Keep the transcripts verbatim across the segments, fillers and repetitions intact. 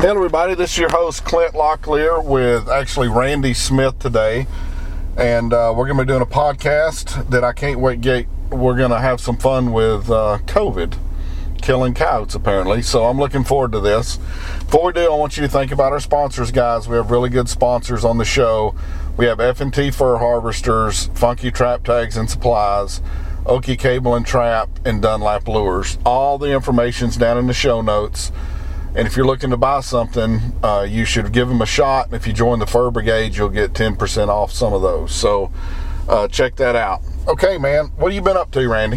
Hello everybody, this is your host Clint Locklear with actually Randy Smith today, and uh, we're going to be doing a podcast that I can't wait to get. We're going to have some fun with uh, COVID killing coyotes apparently, so I'm looking forward to this. Before we do, I want you to think about our sponsors, guys. We have really good sponsors on the show. We have F and T Fur Harvesters, Funky Trap Tags and Supplies, Okie Cable and Trap, and Dunlap Lures. All the information's down in the show notes. And if you're looking to buy something, uh, you should give them a shot. And if you join the Fur Brigade, you'll get ten percent off some of those. So uh, check that out. Okay, man, what have you been up to, Randy?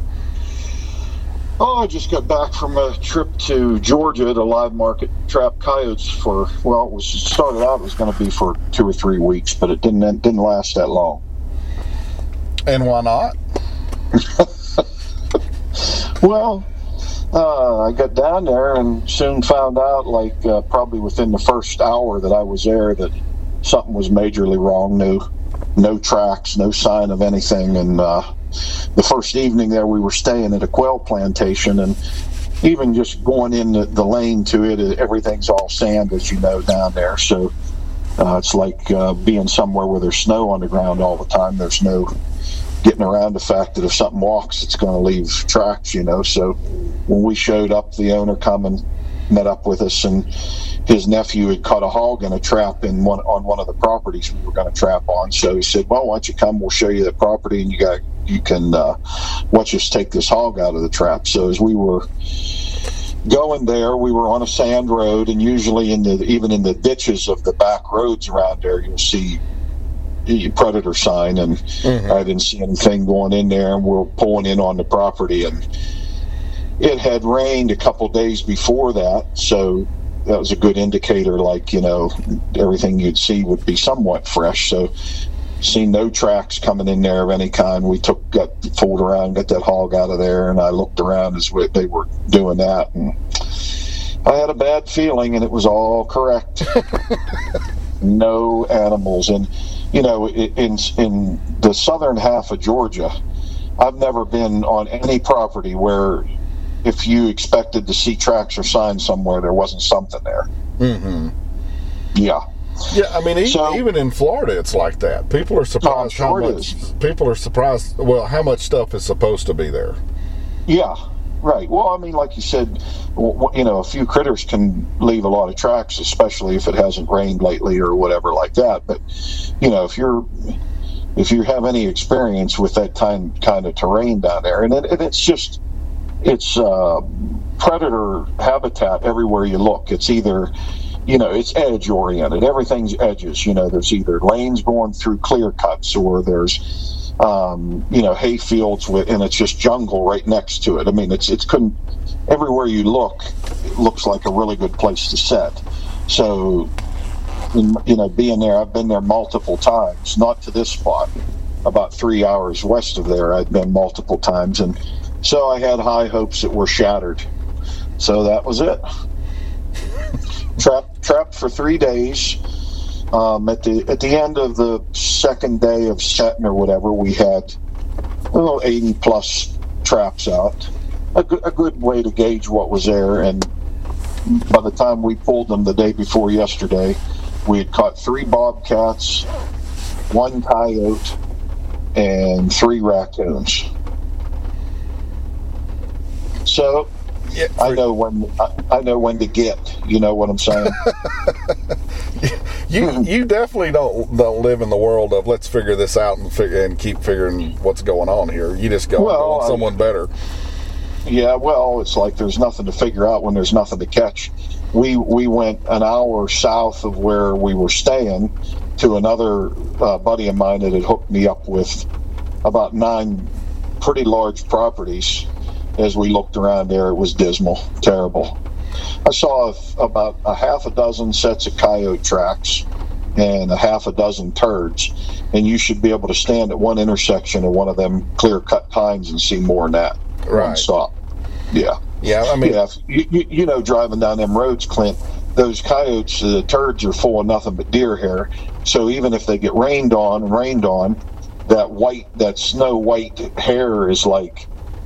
Oh, I just got back from a trip to Georgia to live market trap coyotes for, well, it was started out it was going to be for two or three weeks, but it didn't it didn't last that long. And why not? Well, uh, I got down there and soon found out, like uh, probably within the first hour that I was there, that something was majorly wrong. No, no tracks, no sign of anything. And uh, the first evening there, we were staying at a quail plantation, and even just going in the, the lane to it, everything's all sand, as you know, down there. So uh, it's like uh, being somewhere where there's snow on the ground all the time. There's no getting around the fact that if something walks, it's going to leave tracks, you know. So when we showed up, the owner come and met up with us, and his nephew had caught a hog in a trap in one on one of the properties we were going to trap on. So he said, well, why don't you come, we'll show you the property, and you got you can uh, watch us take this hog out of the trap. So as we were going there, we were on a sand road, and usually in the even in the ditches of the back roads around there, you'll see the predator sign, and mm-hmm. I didn't see anything going in there, and we're pulling in on the property, and it had rained a couple days before that, so that was a good indicator, like, you know, everything you'd see would be somewhat fresh. So seen no tracks coming in there of any kind. We took got fooled around, got that hog out of there, and I looked around as they were doing that, and I had a bad feeling, and it was all correct. No animals. And you know, in in the southern half of Georgia, I've never been on any property where if you expected to see tracks or signs somewhere, there wasn't something there. Mm-hmm. Yeah. Yeah, I mean, even, so, even in Florida, it's like that. People are surprised no, how much. People are surprised. Well, how much stuff is supposed to be there. Yeah. Right. Well, I mean, like you said, you know, a few critters can leave a lot of tracks, especially if it hasn't rained lately or whatever like that. But, you know, if you're if you have any experience with that kind kind of terrain down there, and, it, and it's just it's uh, predator habitat everywhere you look. It's either, you know, it's edge oriented. Everything's edges. You know, there's either lanes going through clear cuts, or there's Um, you know, hay fields with, and it's just jungle right next to it. I mean, it's it's couldn't everywhere you look, it looks like a really good place to set. So, you know, being there, I've been there multiple times. Not to this spot, about three hours west of there, I'd been multiple times, and so I had high hopes that were shattered. So that was it. Trapped trapped for three days. Um, at the at the end of the second day of setting or whatever, we had well eighty plus traps out. A good, a good way to gauge what was there. And by the time we pulled them the day before yesterday, we had caught three bobcats, one coyote, and three raccoons. So yeah, for, I know when I, I know when to get. You know what I'm saying? you you definitely don't don't live in the world of let's figure this out and figure and keep figuring what's going on here. You just go, well, go on someone better. Yeah, well, it's like there's nothing to figure out when there's nothing to catch. We we went an hour south of where we were staying to another uh, buddy of mine that had hooked me up with about nine pretty large properties. As we looked around there, it was dismal, terrible. I saw about a half a dozen sets of coyote tracks and a half a dozen turds, and you should be able to stand at one intersection of one of them clear-cut pines and see more than that. Right. One stop. Yeah. Yeah, I mean... Yeah, you, you, you know, driving down them roads, Clint, those coyotes, the turds are full of nothing but deer hair, so even if they get rained on and rained on, that white, that snow white hair is like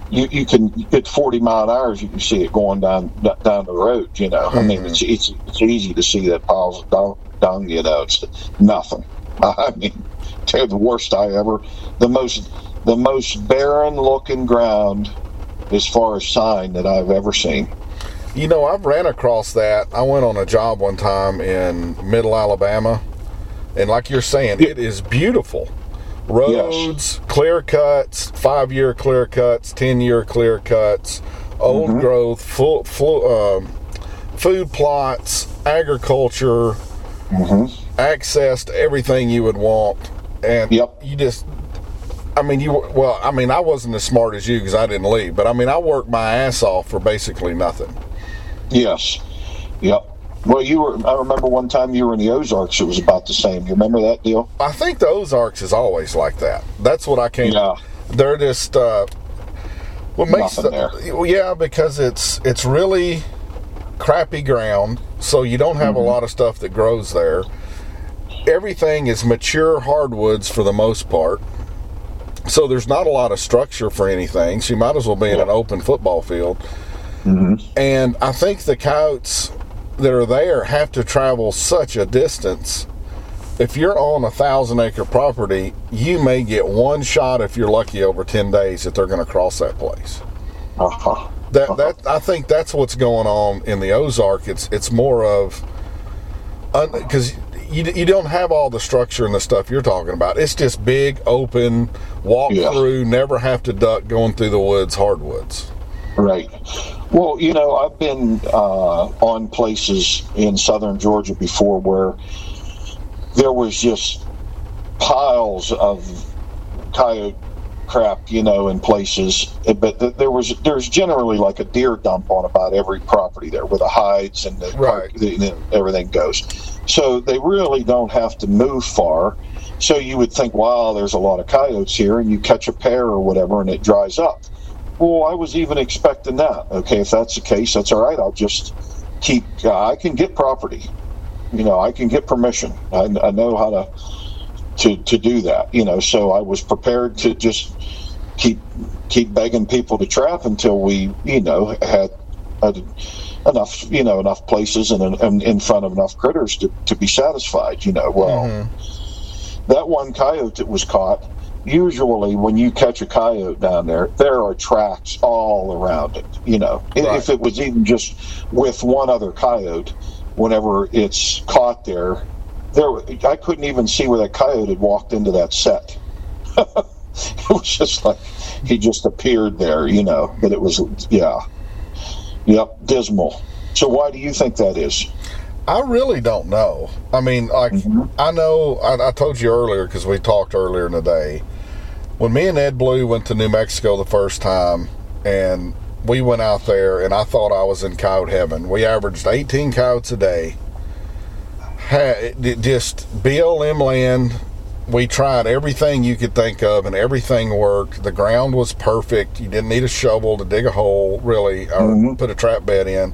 you, you can get forty mile an hour, you can see it going down down the road. You know, mm-hmm. I mean, it's it's it's easy to see that piles of dung. dung you know, it's nothing. I mean, they're the worst I ever. The most the most barren looking ground as far as sign that I've ever seen. You know, I've ran across that. I went on a job one time in Middle Alabama, and like you're saying, it is beautiful. Roads, yes. Clear cuts, five-year clear cuts, ten-year clear cuts, old mm-hmm. growth, full, full, uh, food plots, agriculture, mm-hmm. access to everything you would want. And yep. you just, I mean, you, well, I mean, I wasn't as smart as you because I didn't leave, but I mean, I worked my ass off for basically nothing. Yes. Yep. Well, you were, I remember one time you were in the Ozarks, it was about the same. You remember that deal? I think the Ozarks is always like that. That's what I came, yeah. They're just, uh, what makes Nothing the, there. Yeah, because it's, it's really crappy ground, so you don't have mm-hmm. a lot of stuff that grows there. Everything is mature hardwoods for the most part. So there's not a lot of structure for anything. So you might as well be in an open football field. Mm-hmm. And I think the coyotes that are there have to travel such a distance. If you're on a thousand acre property, you may get one shot if you're lucky over ten days that they're going to cross that place. Uh-huh. That that I think that's what's going on in the Ozark. It's it's more of because you you don't have all the structure and the stuff you're talking about. It's just big, open, walk yeah. through, never have to duck going through the woods, hardwoods. Right. Well, you know, I've been uh, on places in southern Georgia before where there was just piles of coyote crap, you know, in places. But there was there's generally like a deer dump on about every property there where the hides and the, right. the, the everything goes. So they really don't have to move far. So you would think, wow, there's a lot of coyotes here, and you catch a pair or whatever, and it dries up. Well, I was even expecting that. Okay, if that's the case, that's all right. I'll just keep, uh, I can get property. You know, I can get permission. I, I know how to, to to do that, you know, so I was prepared to just keep keep begging people to trap until we, you know, had, had enough, you know, enough places and, and in front of enough critters to, to be satisfied, you know. Well, mm-hmm. that one coyote that was caught, usually when you catch a coyote down there, there are tracks all around it. You know, right. If it was even just with one other coyote, whenever it's caught there, there I couldn't even see where that coyote had walked into that set. It was just like he just appeared there, you know. But it was, yeah, yep, dismal. So why do you think that is? I really don't know. I mean, like, mm-hmm. I know, I, I told you earlier, because we talked earlier in the day, when me and Ed Blue went to New Mexico the first time, and we went out there, and I thought I was in coyote heaven. We averaged eighteen coyotes a day. Had, just B L M land. We tried everything you could think of, and everything worked. The ground was perfect. You didn't need a shovel to dig a hole, really, or mm-hmm. put a trap bed in.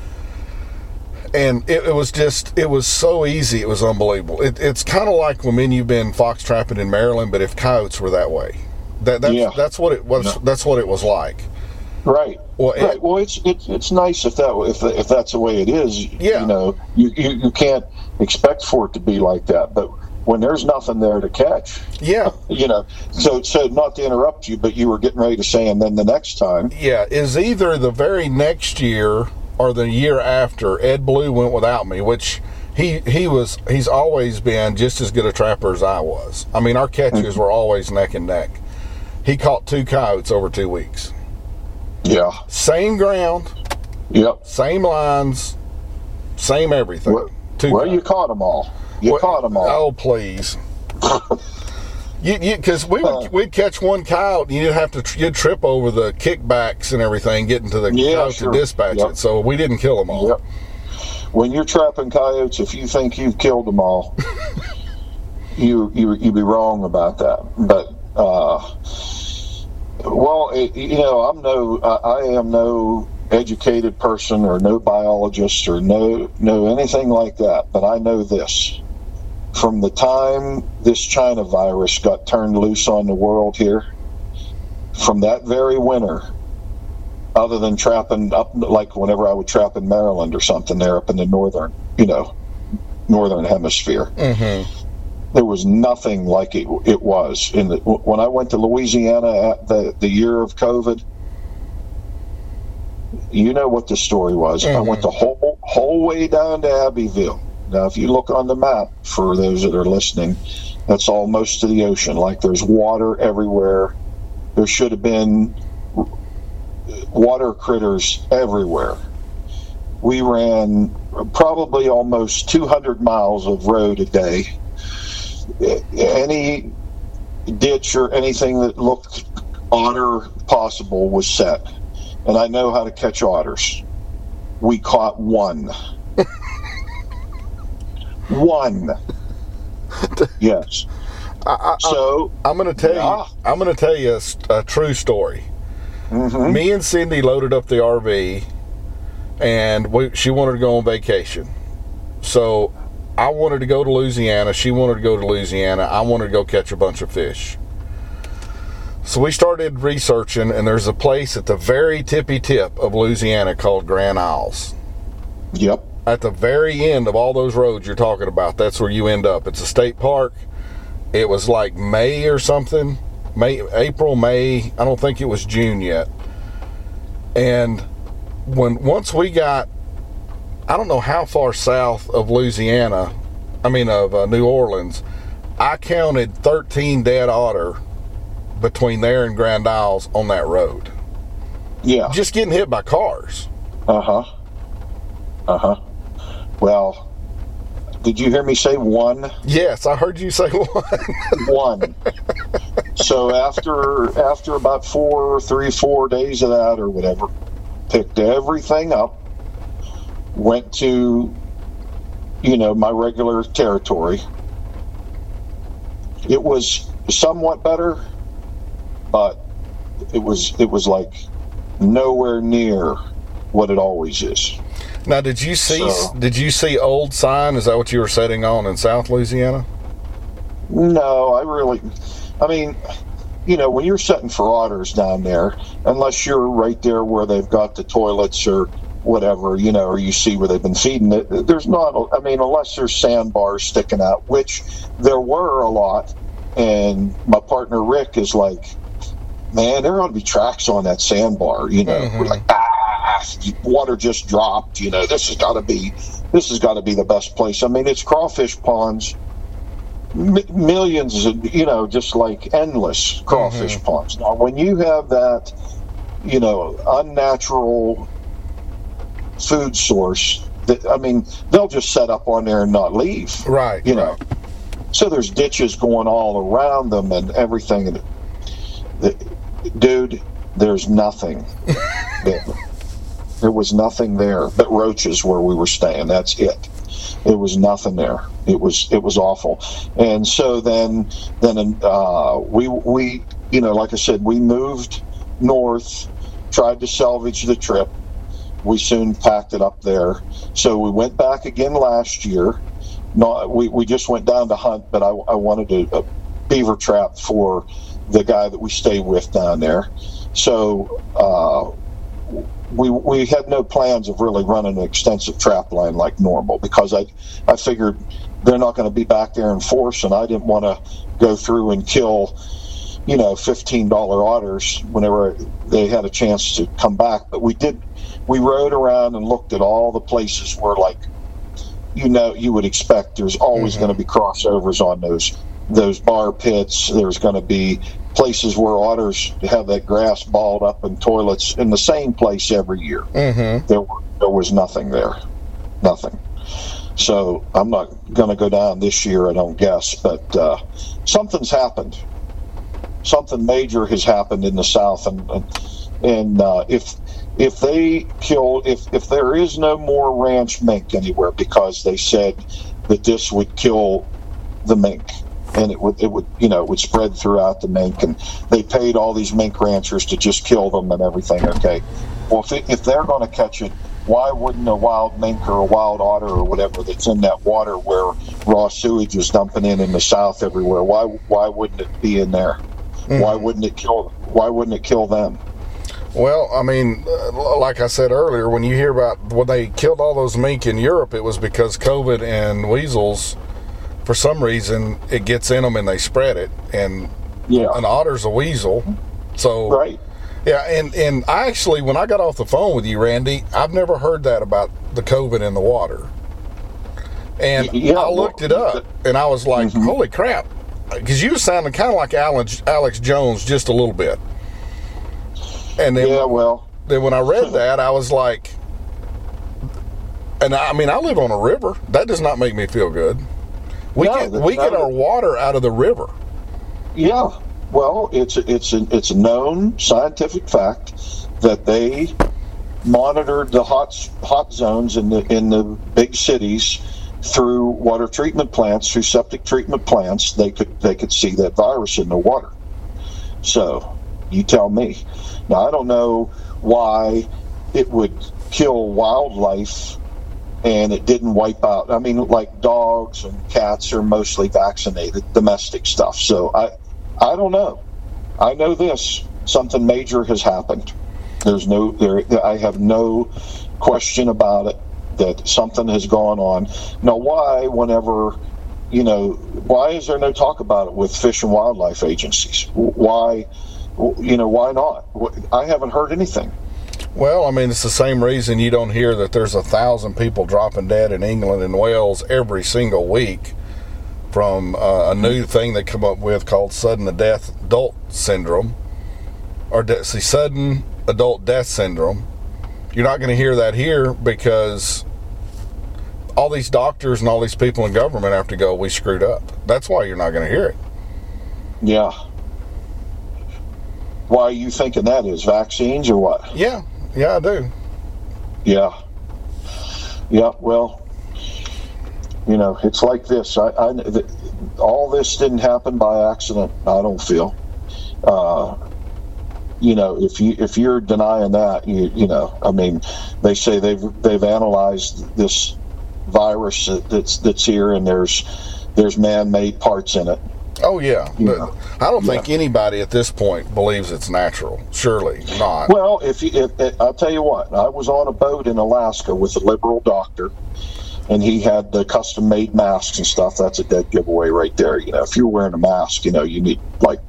And it, it was just, it was so easy. It was unbelievable. It, it's kind of like when you've been fox trapping in Maryland, but if coyotes were that way. That, that's, yeah. that's what it was. No. That's what it was like. Right. Well, right. It, well, it's it's it's nice if that if if that's the way it is. Yeah. You know, you, you you can't expect for it to be like that, but when there's nothing there to catch. Yeah. You know, so so not to interrupt you, but you were getting ready to say, and then the next time. Yeah, is either the very next year or the year after. Ed Blue went without me, which he he was he's always been just as good a trapper as I was. I mean, our catches mm-hmm. were always neck and neck. He caught two coyotes over two weeks. Yeah. Same ground. Yep. Same lines. Same everything. Well, two well you caught them all. You well, caught them all. Oh, please. You, because we would uh, we'd catch one coyote, and you'd have to you'd trip over the kickbacks and everything, getting to the yeah, coyote sure. to dispatch yep. it. So we didn't kill them all. Yep. When you're trapping coyotes, if you think you've killed them all, you you you be wrong about that. But uh, well, it, you know, I'm no I, I am no educated person or no biologist or no no anything like that. But I know this. From the time this China virus got turned loose on the world here, from that very winter, other than trapping up, like whenever I would trap in Maryland or something there up in the northern, you know, northern hemisphere. Mm-hmm. There was nothing like it, it was. In the, when I went to Louisiana at the, the year of COVID, you know what the story was. Mm-hmm. I went the whole, whole way down to Abbeville. Now, if you look on the map, for those that are listening, that's all most of the ocean. Like, there's water everywhere. There should have been water critters everywhere. We ran probably almost two hundred miles of road a day. Any ditch or anything that looked otter possible was set. And I know how to catch otters. We caught one. One. Yes. I, I, so I'm going to tell yeah. you. I'm going to tell you a, a true story. Mm-hmm. Me and Cindy loaded up the R V, and we, she wanted to go on vacation. So I wanted to go to Louisiana. She wanted to go to Louisiana. I wanted to go catch a bunch of fish. So we started researching, and there's a place at the very tippy tip of Louisiana called Grand Isles. Yep. At the very end of all those roads you're talking about, that's where you end up. It's a state park. It was like May or something. May, April, May. I don't think it was June yet. And when once we got, I don't know how far south of Louisiana, I mean of uh, New Orleans, I counted thirteen dead otter between there and Grand Isles on that road. Yeah. Just getting hit by cars. Uh-huh. Uh-huh. Well, did you hear me say one? Yes, I heard you say one. One. So after after about four, three, four days of that or whatever, picked everything up, went to, you know, my regular territory. It was somewhat better, but it was it was like nowhere near what it always is. Now, did you see so, did you see old sign? Is that what you were setting on in South Louisiana? No, I really, I mean, you know, when you're setting for otters down there, unless you're right there where they've got the toilets or whatever, you know, or you see where they've been feeding it, there's not, I mean, unless there's sandbars sticking out, which there were a lot. And my partner Rick is like, man, there ought to be tracks on that sandbar, you know. Mm-hmm. We're like, ah, water just dropped, you know, this has got to be, this has got to be the best place. I mean, it's crawfish ponds, m- millions, of, you know, just like endless crawfish mm-hmm. ponds. Now, when you have that, you know, unnatural food source, that, I mean, they'll just set up on there and not leave. Right. You right. know. So there's ditches going all around them and everything. And the, dude, there's nothing there. There was nothing there but roaches where we were staying. That's it. There was nothing there. It was it was awful. And so then then uh, we we you know, like I said, we moved north, tried to salvage the trip. We soon packed it up there. So we went back again last year. No, we, we just went down to hunt, but I, I wanted a, a beaver trap for the guy that we stay with down there. So uh, we we had no plans of really running an extensive trap line like normal because I I figured they're not going to be back there in force, and I didn't want to go through and kill, you know, fifteen dollar otters whenever they had a chance to come back. But we did. We rode around and looked at all the places where, like, you know, you would expect there's always mm-hmm. going to be crossovers on those those bar pits. There's going to be places where otters have that grass balled up and toilets in the same place every year. Mm-hmm. There, there was nothing there, nothing. So I'm not going to go down this year, I don't guess, but uh, something's happened. Something major has happened in the South, and and uh, if. If they kill, if, if there is no more ranch mink anywhere because they said that this would kill the mink and it would, it would, you know, it would spread throughout the mink, and they paid all these mink ranchers to just kill them and everything. Okay. Well, if, it, if they're going to catch it, why wouldn't a wild mink or a wild otter or whatever that's in that water where raw sewage is dumping in in the South everywhere? Why, why wouldn't it be in there? Mm-hmm. Why wouldn't it kill, why wouldn't it kill them? Well, I mean, uh, like I said earlier, when you hear about when they killed all those mink in Europe, it was because COVID and weasels, for some reason, it gets in them and they spread it. And Yeah. an otter's a weasel. So, Right. yeah, and, and I actually, when I got off the phone with you, Randy, I've never heard that about the COVID in the water. And Yeah, I looked it up, and I was like, Mhm. holy crap. Because you were sounding kind of like Alex, Alex Jones just a little bit. And then, Yeah, well, then when I read that, I was like, and I, I mean, I live on a river. That does not make me feel good. We No, get that- we get that- our water out of the river. yeah. Well, it's it's a, it's a known scientific fact that they monitored the hot hot zones in the in the big cities through water treatment plants, through septic treatment plants. They could they could see that virus in the water. So, you tell me. Now, I don't know why it would kill wildlife and it didn't wipe out. I mean, like dogs and cats are mostly vaccinated, domestic stuff. So I, I don't know. I know this: something major has happened. There's no, there. I have no question about it that something has gone on. Now, why? Whenever, you know, why is there no talk about it with Fish and Wildlife agencies? Why, you know, why not? I haven't heard anything. Well, I mean, it's the same reason you don't hear that there's a thousand people dropping dead in England and Wales every single week from uh, a new thing they come up with called sudden death adult syndrome, or de- see, sudden adult death syndrome. You're not going to hear that here because all these doctors and all these people in government have to go, we screwed up. That's why you're not going to hear it. Yeah. Why are you thinking that is? Vaccines or what? Yeah, yeah, I do. Yeah. Yeah, well, you know, it's like this. I, I th- all this didn't happen by accident, I don't feel. Uh, you know, if you if you're denying that, you you know, I mean, they say they've they've analyzed this virus that's that's here, and there's there's man-made parts in it. Oh, yeah. Yeah. I don't Yeah. think anybody at this point believes it's natural. Surely not. Well, if, you, if, if I'll tell you what, I was on a boat in Alaska with a liberal doctor, and he had the custom-made masks and stuff. That's a dead giveaway right there. You know, if you're wearing a mask, you know, you need, like,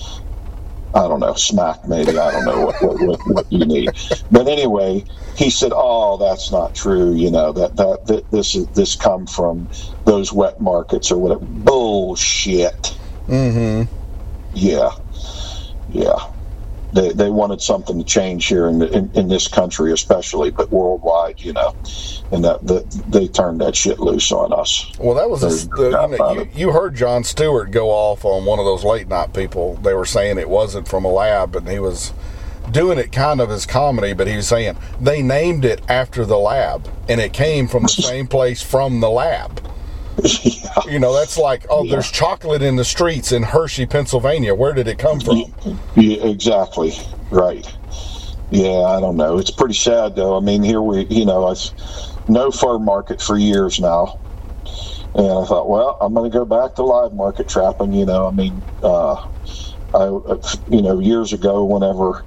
I don't know, smack maybe. I don't know what, what, what, what you need. But anyway, he said, "Oh, that's not true. You know that that, that this is this come from those wet markets or whatever." Bullshit. Mm-hmm. Yeah, yeah. They they wanted something to change here in, the, in in this country, especially, but worldwide, you know, and that, that they turned that shit loose on us. Well, that was a, the, you, know, you, you heard Jon Stewart go off on one of those late night people. They were saying it wasn't from a lab, and he was doing it kind of as comedy, but he was saying they named it after the lab, and it came from the same place from the lab. Yeah. You know, that's like, oh, Yeah. there's chocolate in the streets in Hershey, Pennsylvania. Where did it come from? Yeah, exactly. Right. Yeah, I don't know. It's pretty sad, though. I mean, here we, you know, I've no fur market for years now. And I thought, well, I'm going to go back to live market trapping. You know, I mean, uh, I, you know, years ago, whenever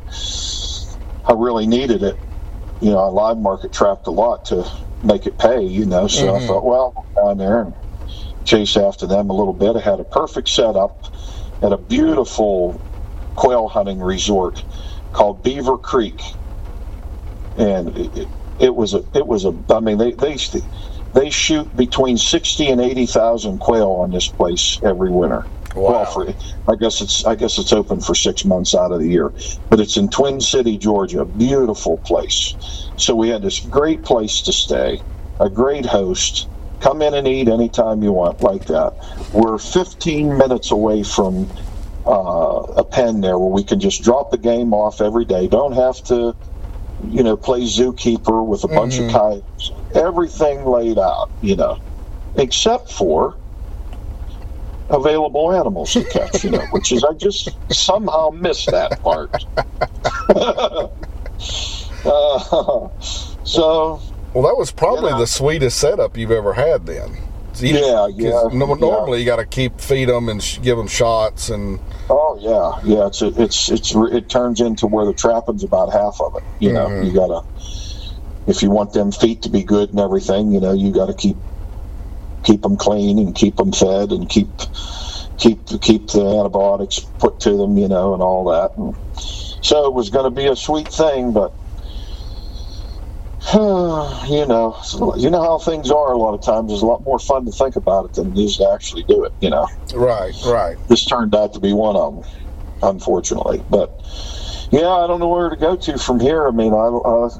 I really needed it, you know, I live market trapped a lot to make it pay, you know. So Mhm. I thought, well, I'll go down there and chase after them a little bit. I had a perfect setup at a beautiful quail hunting resort called Beaver Creek, and it, it was a it was a I mean they they they shoot between sixty and eighty thousand quail on this place every winter. Wow. Well, for, I guess it's I guess it's open for six months out of the year, but it's in Twin City, Georgia. Beautiful place. So we had this great place to stay, a great host. Come in and eat anytime you want, like that. We're fifteen minutes away from uh, a pen there where we can just drop the game off every day. Don't have to, you know, play zookeeper with a bunch Mhm. of coyotes. Everything laid out, you know, except for available animals to catch, you know, which is, I just somehow missed that part. uh, so, Well, that was probably You know. the sweetest setup you've ever had then. So you, yeah, yeah. No, normally yeah. you got to keep feed them and sh- give them shots and. Oh yeah, yeah. It's a, it's it's it turns into where the trapping's about half of it. You know, mm-hmm. you gotta if you want them feet to be good and everything, you know, you got to keep keep them clean and keep them fed and keep keep keep the antibiotics put to them, you know, and all that. And so it was going to be a sweet thing, but. You know, you know how things are. A lot of times, it's a lot more fun to think about it than it is to actually do it. You know, right, right. This turned out to be one of them, unfortunately. But yeah, I don't know where to go to from here. I mean, I uh,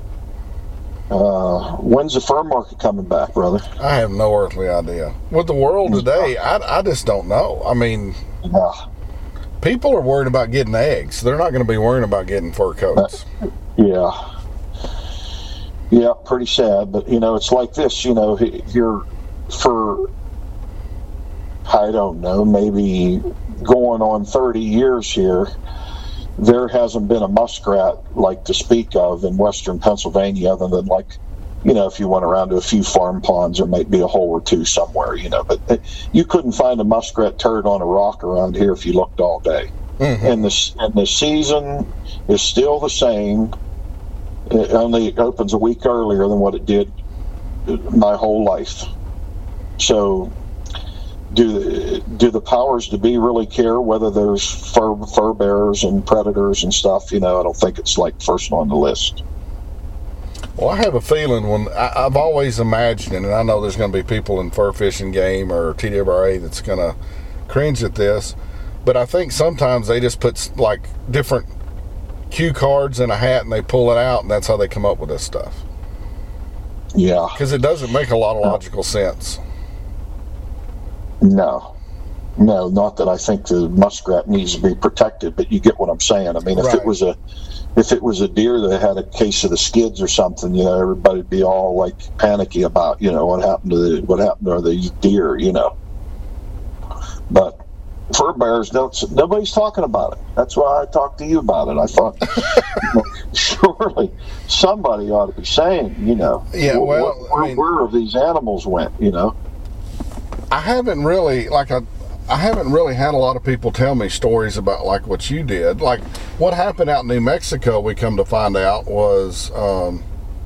uh, when's the fur market coming back, brother? I have no earthly idea. With the world today, I, I just don't know. I mean, yeah. people are worried about getting eggs. They're not going to be worrying about getting fur coats. Uh, yeah. Yeah, pretty sad, but you know, it's like this, you know, here for, I don't know, maybe going on thirty years here, there hasn't been a muskrat like to speak of in western Pennsylvania other than like, you know, if you went around to a few farm ponds, there might be a hole or two somewhere, you know, but it, you couldn't find a muskrat turd on a rock around here if you looked all day. Mm-hmm. And the, and the season is still the same. It only opens a week earlier than what it did my whole life. So, do do the powers to be really care whether there's fur fur bearers and predators and stuff? You know, I don't think it's like first on the list. Well, I have a feeling when I, I've always imagined, and I know there's going to be people in fur fishing game or T W R A that's going to cringe at this, but I think sometimes they just put like different cue cards in a hat and they pull it out, and that's how they come up with this stuff. Yeah, because it doesn't make a lot of logical sense. No, no, not that I think the muskrat needs to be protected, but you get what I'm saying. I mean, if right. it was a if it was a deer that had a case of the skids or something, you know, everybody'd be all like panicky about, you know, what happened to the what happened to the deer, you know. But fur bearers don't. Nobody's talking about it. That's why I talked to you about it. I thought, you know, surely somebody ought to be saying, you know, yeah, well, where, I mean, where have these animals went? You know, I haven't really like I, I haven't really had a lot of people tell me stories about like what you did. Like what happened out in New Mexico. We come to find out was, um,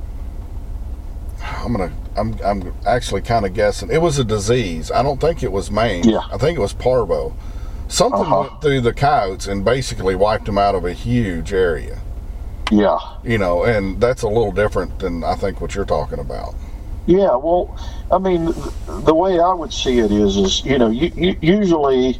I'm gonna. I'm I'm actually kind of guessing it was a disease. I don't think it was mange. Yeah. I think it was parvo. Something uh-huh. went through the coyotes and basically wiped them out of a huge area. Yeah. You know, and that's a little different than I think what you're talking about. Yeah, well, I mean, the way I would see it is, is you know, you, you, usually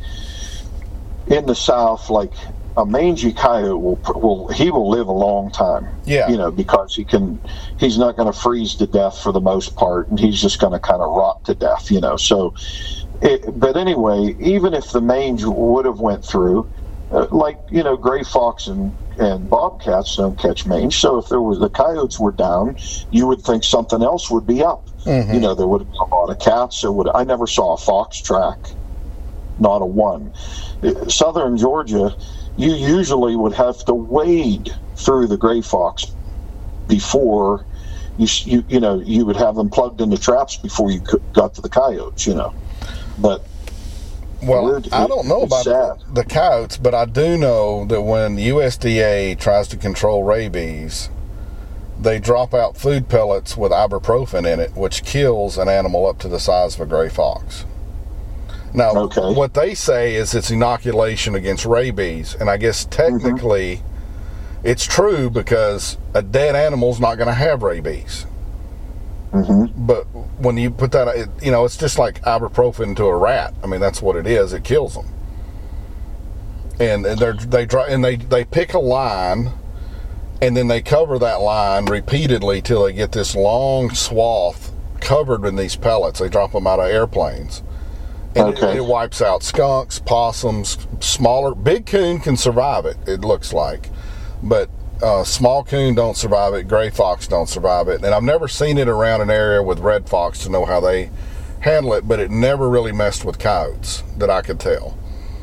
in the South, like a mangy coyote will will he will live a long time. Yeah. You know, because he can, he's not going to freeze to death for the most part, and he's just going to kind of rot to death. You know, so. It, but anyway, even if the mange would have went through, uh, like, you know, gray fox and, and bobcats don't catch mange. So if there was the coyotes were down, you would think something else would be up. Mm-hmm. You know, there would have been a lot of cats. There would. I never saw a fox track, not a one. Southern Georgia, you usually would have to wade through the gray fox before you you you know you would have them plugged into traps before you got to the coyotes. You know. But well, I don't know about the, the coyotes, but I do know that when the U S D A tries to control rabies, they drop out food pellets with ibuprofen in it, which kills an animal up to the size of a gray fox. Now, okay. What they say is it's inoculation against rabies, and I guess technically mm-hmm. it's true because a dead animal's not going to have rabies. Mm-hmm. But when you put that, it, you know, it's just like ibuprofen to a rat. I mean, that's what it is. It kills them. And, and they're they draw and they they pick a line, and then they cover that line repeatedly till they get this long swath covered in these pellets. They drop them out of airplanes, and okay. it, it wipes out skunks, possums, smaller. Big coon can survive it. It looks like, but. Uh, small coon don't survive it. Gray fox don't survive it. And I've never seen it around an area with red fox to know how they handle it, but it never really messed with coyotes that I could tell.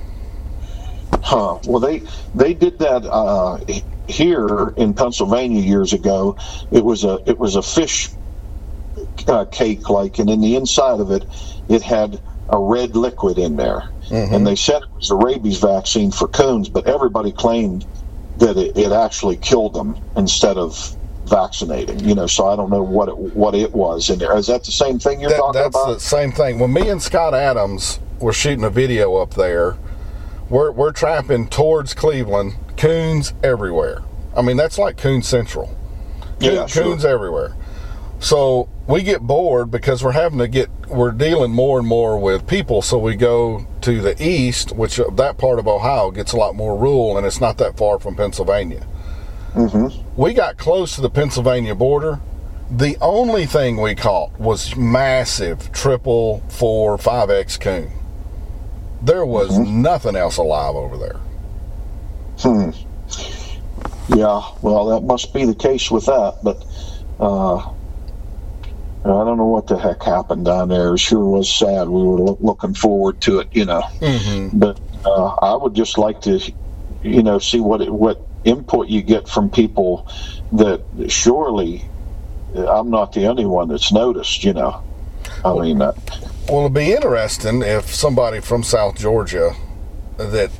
Huh. Well, they they did that uh, here in Pennsylvania years ago. It was a it was a fish uh, cake, like, and in the inside of it, it had a red liquid in there. Mm-hmm. And they said it was a rabies vaccine for coons, but everybody claimed that it, it actually killed them instead of vaccinating. You know, so I don't know what it, what it was in there. Is that the same thing you're that, talking that's about? That's the same thing. When me and Scott Adams were shooting a video up there, we're we're trapping towards Cleveland, coons everywhere. I mean, that's like Coon Central. Coon, Yeah, sure. Coons everywhere. So we get bored because we're having to get, we're dealing more and more with people. So we go to the east, which that part of Ohio gets a lot more rural, and it's not that far from Pennsylvania. Mm-hmm. We got close to the Pennsylvania border. The only thing we caught was massive triple four five X coon. There was mm-hmm. nothing else alive over there. Hmm. Yeah, well, that must be the case with that, but uh, I don't know what the heck happened down there. It sure was sad. We were lo- looking forward to it, you know. Mm-hmm. But uh, I would just like to, you know, see what it, what input you get from people that surely I'm not the only one that's noticed, you know. I well, mean, uh, well, it'd be interesting if somebody from South Georgia that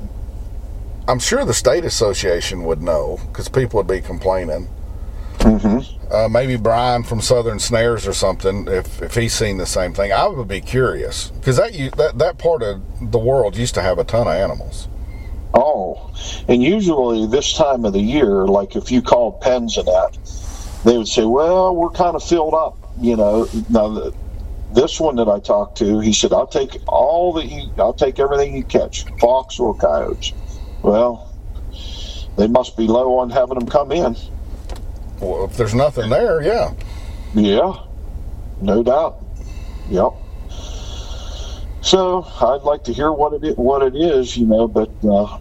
I'm sure the state association would know, because people would be complaining. Mm-hmm. Uh, maybe Brian from Southern Snares or something, if if he's seen the same thing. I would be curious, because that, that that part of the world used to have a ton of animals. Oh, and usually this time of the year, like if you called Pens and that, they would say, well, we're kind of filled up, you know. Now, the, this one that I talked to, he said, I'll take all that you, I'll take everything you catch, fox or coyotes. Well, they must be low on having them come in. Well, if there's nothing there, yeah. Yeah, no doubt. Yep. So I'd like to hear what it is, what it is, you know. But uh,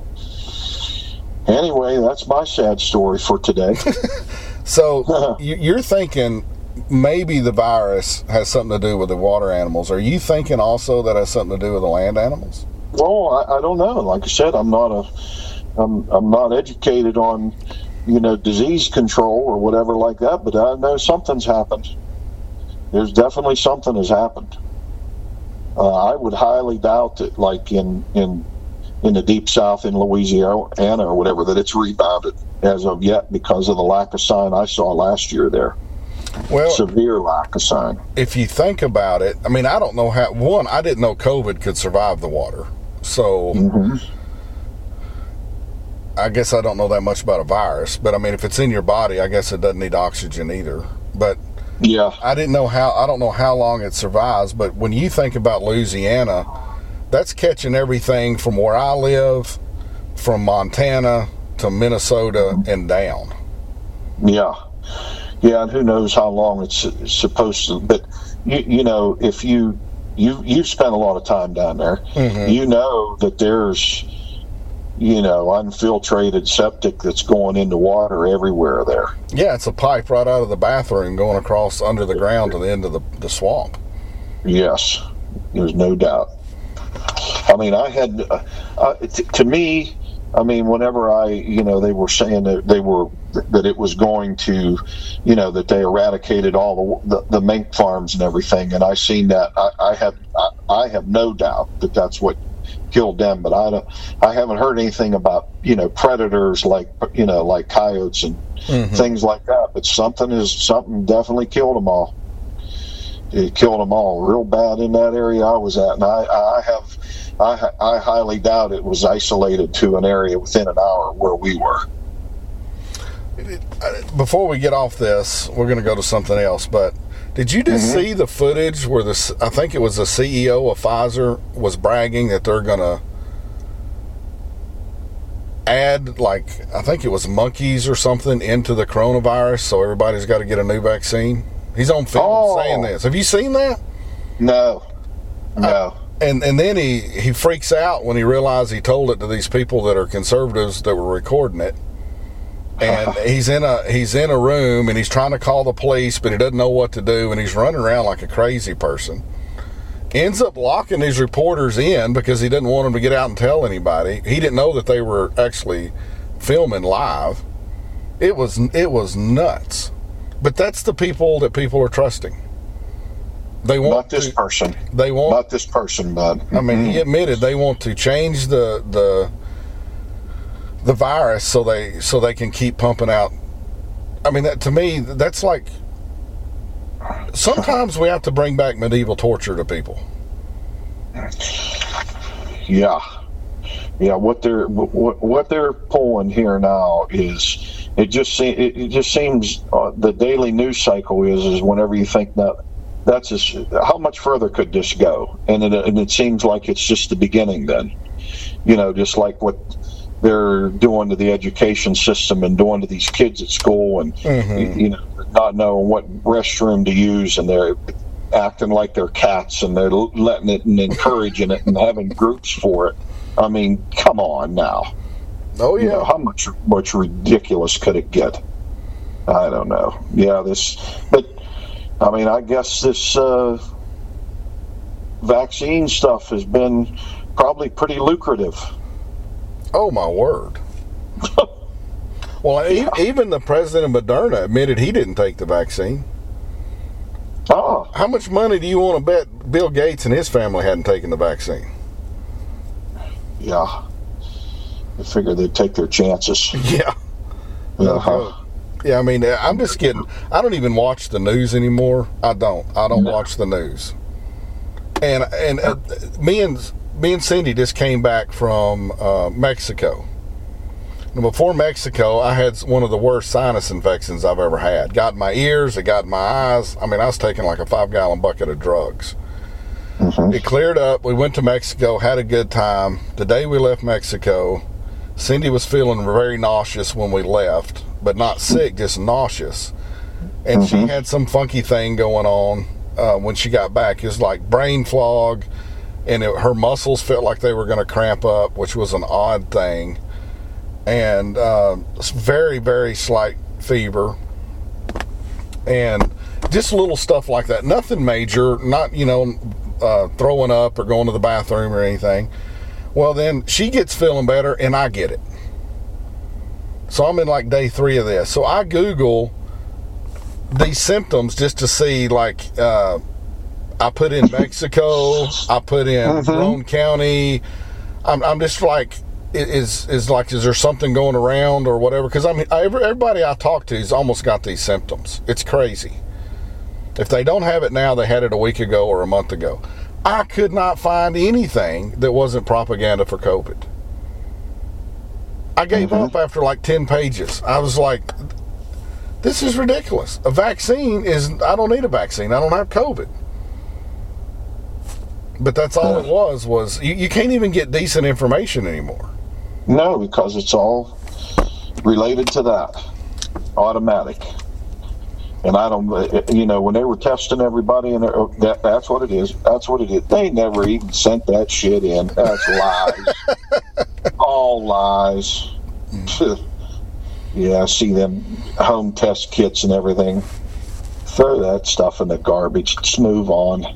anyway, that's my sad story for today. So you're thinking maybe the virus has something to do with the water animals. Are you thinking also that has something to do with the land animals? Well, I, I don't know. Like I said, I'm not a, I'm I'm not educated on, you know, disease control or whatever like that. But I know something's happened. There's definitely something has happened. Uh, I would highly doubt that, like in in in the deep south in Louisiana or whatever, that it's rebounded as of yet because of the lack of sign I saw last year there. Well, severe lack of sign. If you think about it, I mean, I don't know how. One, I didn't know COVID could survive the water, so mm-hmm. I guess I don't know that much about a virus. But I mean, if it's in your body, I guess it doesn't need oxygen either. But yeah, I didn't know how. I don't know how long it survives. But when you think about Louisiana, that's catching everything from where I live, from Montana to Minnesota and down. Yeah. Yeah, and who knows how long it's supposed to. But you, you know, if you you you've spent a lot of time down there, mm-hmm. you know that there's, you know, unfiltrated septic that's going into water everywhere there. Yeah, it's a pipe right out of the bathroom going across under the ground to the end of the, the swamp. Yes, there's no doubt. I mean, I had uh, uh, t- to me. I mean, whenever I, you know, they were saying that they were, that it was going to, you know, that they eradicated all the the, the mink farms and everything, and I seen that. I, I have, I, I have no doubt that that's what killed them, but I don't, I haven't heard anything about, you know, predators like, you know, like coyotes and mm-hmm. things like that. But something is something definitely killed them all. It killed them all real bad in that area I was at, and I, I have. I, I highly doubt it was isolated to an area within an hour where we were. Before we get off this, we're going to go to something else, but did you just mm-hmm. see the footage where the, I think it was the C E O of Pfizer was bragging that they're going to add, like, I think it was monkeys or something into the coronavirus, so everybody's got to get a new vaccine? He's on film oh. saying this. Have you seen that? No. No. I, And and then he, he freaks out when he realizes he told it to these people that are conservatives that were recording it. And he's in a he's in a room and he's trying to call the police, but he doesn't know what to do, and he's running around like a crazy person. Ends up locking his reporters in because he didn't want them to get out and tell anybody. He didn't know that they were actually filming live. It was it was nuts. But that's the people that people are trusting. They want not this to, person. They want not this person, bud. I mean, he admitted they want to change the the the virus so they so they can keep pumping out. I mean, that to me, that's like sometimes we have to bring back medieval torture to people. Yeah, yeah. What they're what, what they're pulling here now is it just se- it, it just seems uh, the daily news cycle is is whenever you think that that's just, how much further could this go, and it and it seems like it's just the beginning. Then, you know, just like what they're doing to the education system and doing to these kids at school, and mm-hmm. you know, not knowing what restroom to use, and they're acting like they're cats, and they're letting it and encouraging it and having groups for it. I mean, come on now. Oh yeah. You know, how much much ridiculous could it get? I don't know. Yeah, this, but I mean, I guess this uh, vaccine stuff has been probably pretty lucrative. Oh my word. Well, yeah. Even the president of Moderna admitted he didn't take the vaccine. Oh. How much money do you want to bet Bill Gates and his family hadn't taken the vaccine? Yeah. I figured they'd take their chances. Yeah. Uh-huh. Yeah, I mean, I'm just kidding. I don't even watch the news anymore. I don't. I don't no. watch the news. And and uh, me and me and Cindy just came back from uh, Mexico. And before Mexico, I had one of the worst sinus infections I've ever had. Got in my ears, it got in my eyes. I mean, I was taking like a five-gallon bucket of drugs. Mm-hmm. It cleared up. We went to Mexico, had a good time. The day we left Mexico, Cindy was feeling very nauseous when we left, but not sick, just nauseous. And mm-hmm. she had some funky thing going on uh, when she got back. It was like brain fog, and it, her muscles felt like they were going to cramp up, which was an odd thing. And uh, very, very slight fever. And just little stuff like that. Nothing major, not, you know, uh, throwing up or going to the bathroom or anything. Well, then she gets feeling better, and I get it. So I'm in like day three of this. So I Google these symptoms just to see, like, uh, I put in Mexico, I put in mm-hmm. Roane County. I'm, I'm just like, is is like, is there something going around or whatever? Because I mean, everybody I talk to has almost got these symptoms. It's crazy. If they don't have it now, they had it a week ago or a month ago. I could not find anything that wasn't propaganda for COVID. I gave mm-hmm. up after like ten pages. I was like, this is ridiculous. A vaccine is, I don't need a vaccine. I don't have COVID. But that's all it was, was you, you can't even get decent information anymore. No, because it's all related to that. Automatic. And I don't, you know, when they were testing everybody, and that, that's what it is. That's what it is. They never even sent that shit in. That's lies. All lies. Mm. Yeah, I see them home test kits and everything. Throw that stuff in the garbage. Let's move on.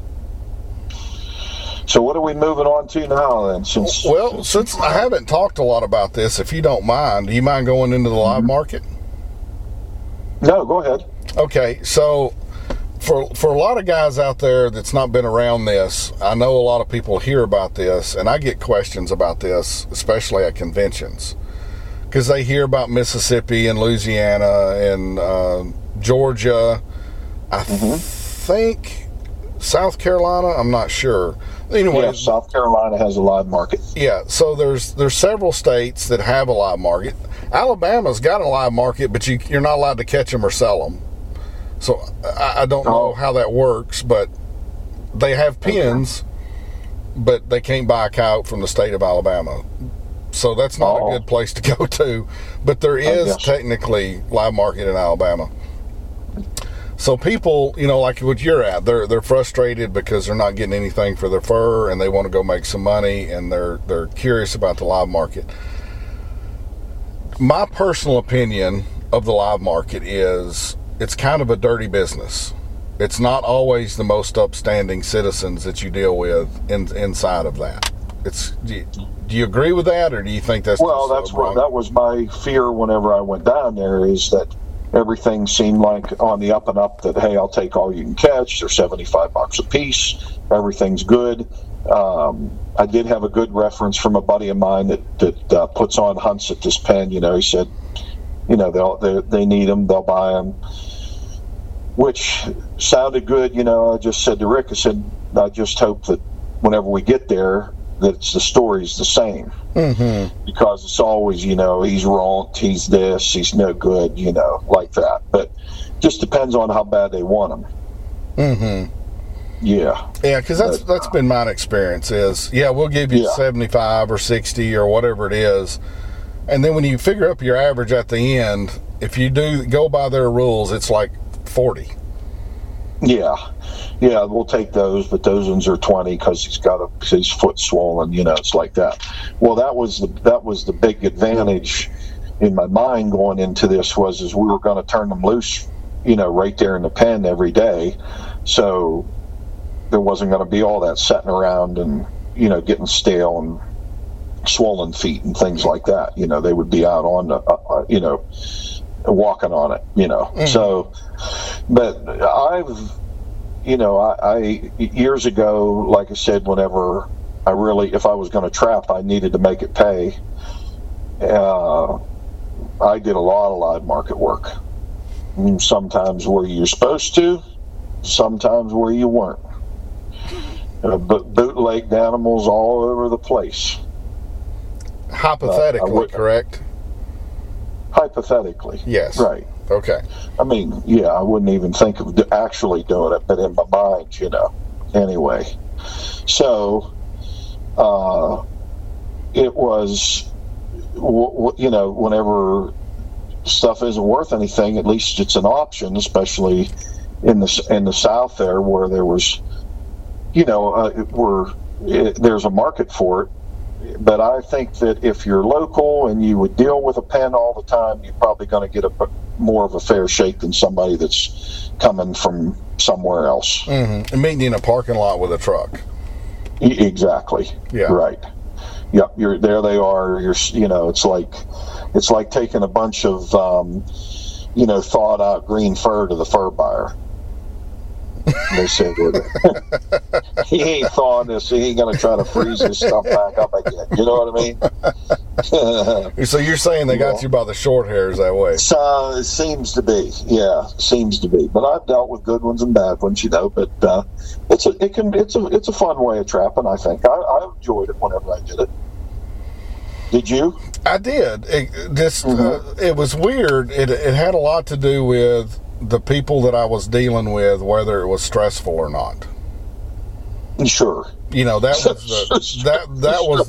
So what are we moving on to now then? Since well, since I haven't talked a lot about this, if you don't mind, do you mind going into the live market? No, go ahead. Okay, so for for a lot of guys out there that's not been around this, I know a lot of people hear about this, and I get questions about this, especially at conventions, because they hear about Mississippi and Louisiana and uh, Georgia. I mm-hmm. think South Carolina. I'm not sure. Anyway, yeah, South Carolina has a live market. Yeah, so there's there's several states that have a live market. Alabama's got a live market, but you, you're not allowed to catch them or sell them. So I, I don't know oh. how that works, but they have pens, okay. but they can't buy a coyote from the state of Alabama. So that's not oh. a good place to go to. But there is technically live market in Alabama. So people, you know, like what you're at, they're they're frustrated because they're not getting anything for their fur, and they want to go make some money, and they're they're curious about the live market. My personal opinion of the live market is it's kind of a dirty business. It's not always the most upstanding citizens that you deal with in, inside of that. It's do you, do you agree with that, or do you think that's well? That's what that was my fear whenever I went down there, is that everything seemed like on the up and up, that, hey, I'll take all you can catch. They're seventy-five bucks a piece. Everything's good. Um, I did have a good reference from a buddy of mine that, that uh, puts on hunts at this pen. You know, he said, you know, they'll, they they need them, they'll buy them, which sounded good. You know, I just said to Rick, I said, I just hope that whenever we get there, that it's, the story's the same. Mm-hmm. Because it's always, you know, he's wrong, he's this, he's no good, you know, like that. But just depends on how bad they want them. Mm-hmm. Yeah. Yeah, because that's but, that's been my experience is, yeah, we'll give you yeah. seventy-five or sixty or whatever it is. And then when you figure up your average at the end, if you do go by their rules, it's like forty. Yeah. Yeah, we'll take those, but those ones are twenty because he's got a, his foot swollen, you know, it's like that. Well, that was the that was the big advantage in my mind going into this, was is we were going to turn them loose, you know, right there in the pen every day. So there wasn't going to be all that sitting around and, you know, getting stale and swollen feet and things like that. You know, they would be out on the, uh, you know, walking on it, you know. Mm. So, but I've, you know, I, I years ago, like I said, whenever I really, if I was going to trap, I needed to make it pay. Uh, I did a lot of live market work. Sometimes where you're supposed to, sometimes where you weren't. Uh, but bootlegged animals all over the place. Hypothetically, uh, would, correct? Hypothetically. Yes. Right. Okay. I mean, yeah, I wouldn't even think of actually doing it, but in my mind, you know. Anyway. So, uh, it was, w- w- you know, whenever stuff isn't worth anything, at least it's an option, especially in the, in the South there, where there was, you know, uh, where it, there's a market for it. But I think that if you're local and you would deal with a pen all the time, you're probably going to get a more of a fair shake than somebody that's coming from somewhere else. Mm-hmm. And meeting in a parking lot with a truck. E- exactly. Yeah. Right. Yep. You're there. They are. You're. You know. It's like, it's like taking a bunch of, um, you know, thawed out green fur to the fur buyer. They said, he ain't thawing this. He ain't going to try to freeze this stuff back up again. You know what I mean? So you're saying they got yeah. you by the short hairs that way? So it seems to be. Yeah, seems to be. But I've dealt with good ones and bad ones, you know. But uh, it's a it can it's a it's a fun way of trapping. I think I, I enjoyed it whenever I did it. Did you? I did. It just Mm-hmm. uh, it was weird. It it had a lot to do with the people that I was dealing with, whether it was stressful or not. Sure. You know, that was the that that was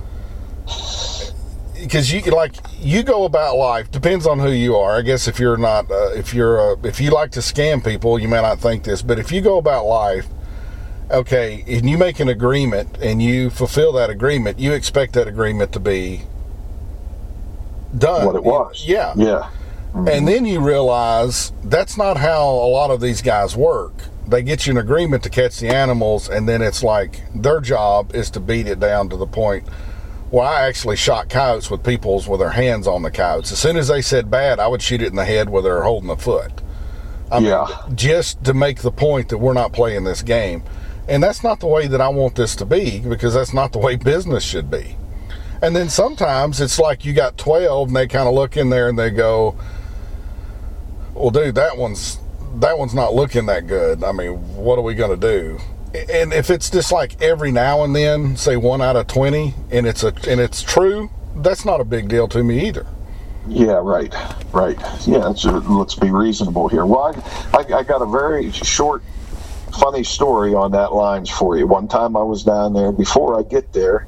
the because you like you go about life, depends on who you are. I guess if you're not uh, if you're uh, if you like to scam people, you may not think this, but if you go about life, okay, and you make an agreement and you fulfill that agreement, you expect that agreement to be done. What it was. Yeah. Yeah. Mm-hmm. And then you realize that's not how a lot of these guys work. They get you an agreement to catch the animals, and then it's like their job is to beat it down to the point where I actually shot coyotes with peoples with their hands on the coyotes. As soon as they said bad, I would shoot it in the head where they're holding the foot. I yeah. mean, just to make the point that we're not playing this game. And that's not the way that I want this to be, because that's not the way business should be. And then sometimes it's like you got twelve, and they kind of look in there and they go, well, dude, that one's that one's not looking that good. I mean, what are we going to do? And if it's just like every now and then, say one out of twenty, and it's a and it's true, that's not a big deal to me either. Yeah, right, right. Yeah, it's a, let's be reasonable here. Well, I, I, I got a very short, funny story on that lines for you. One time I was down there. Before I get there,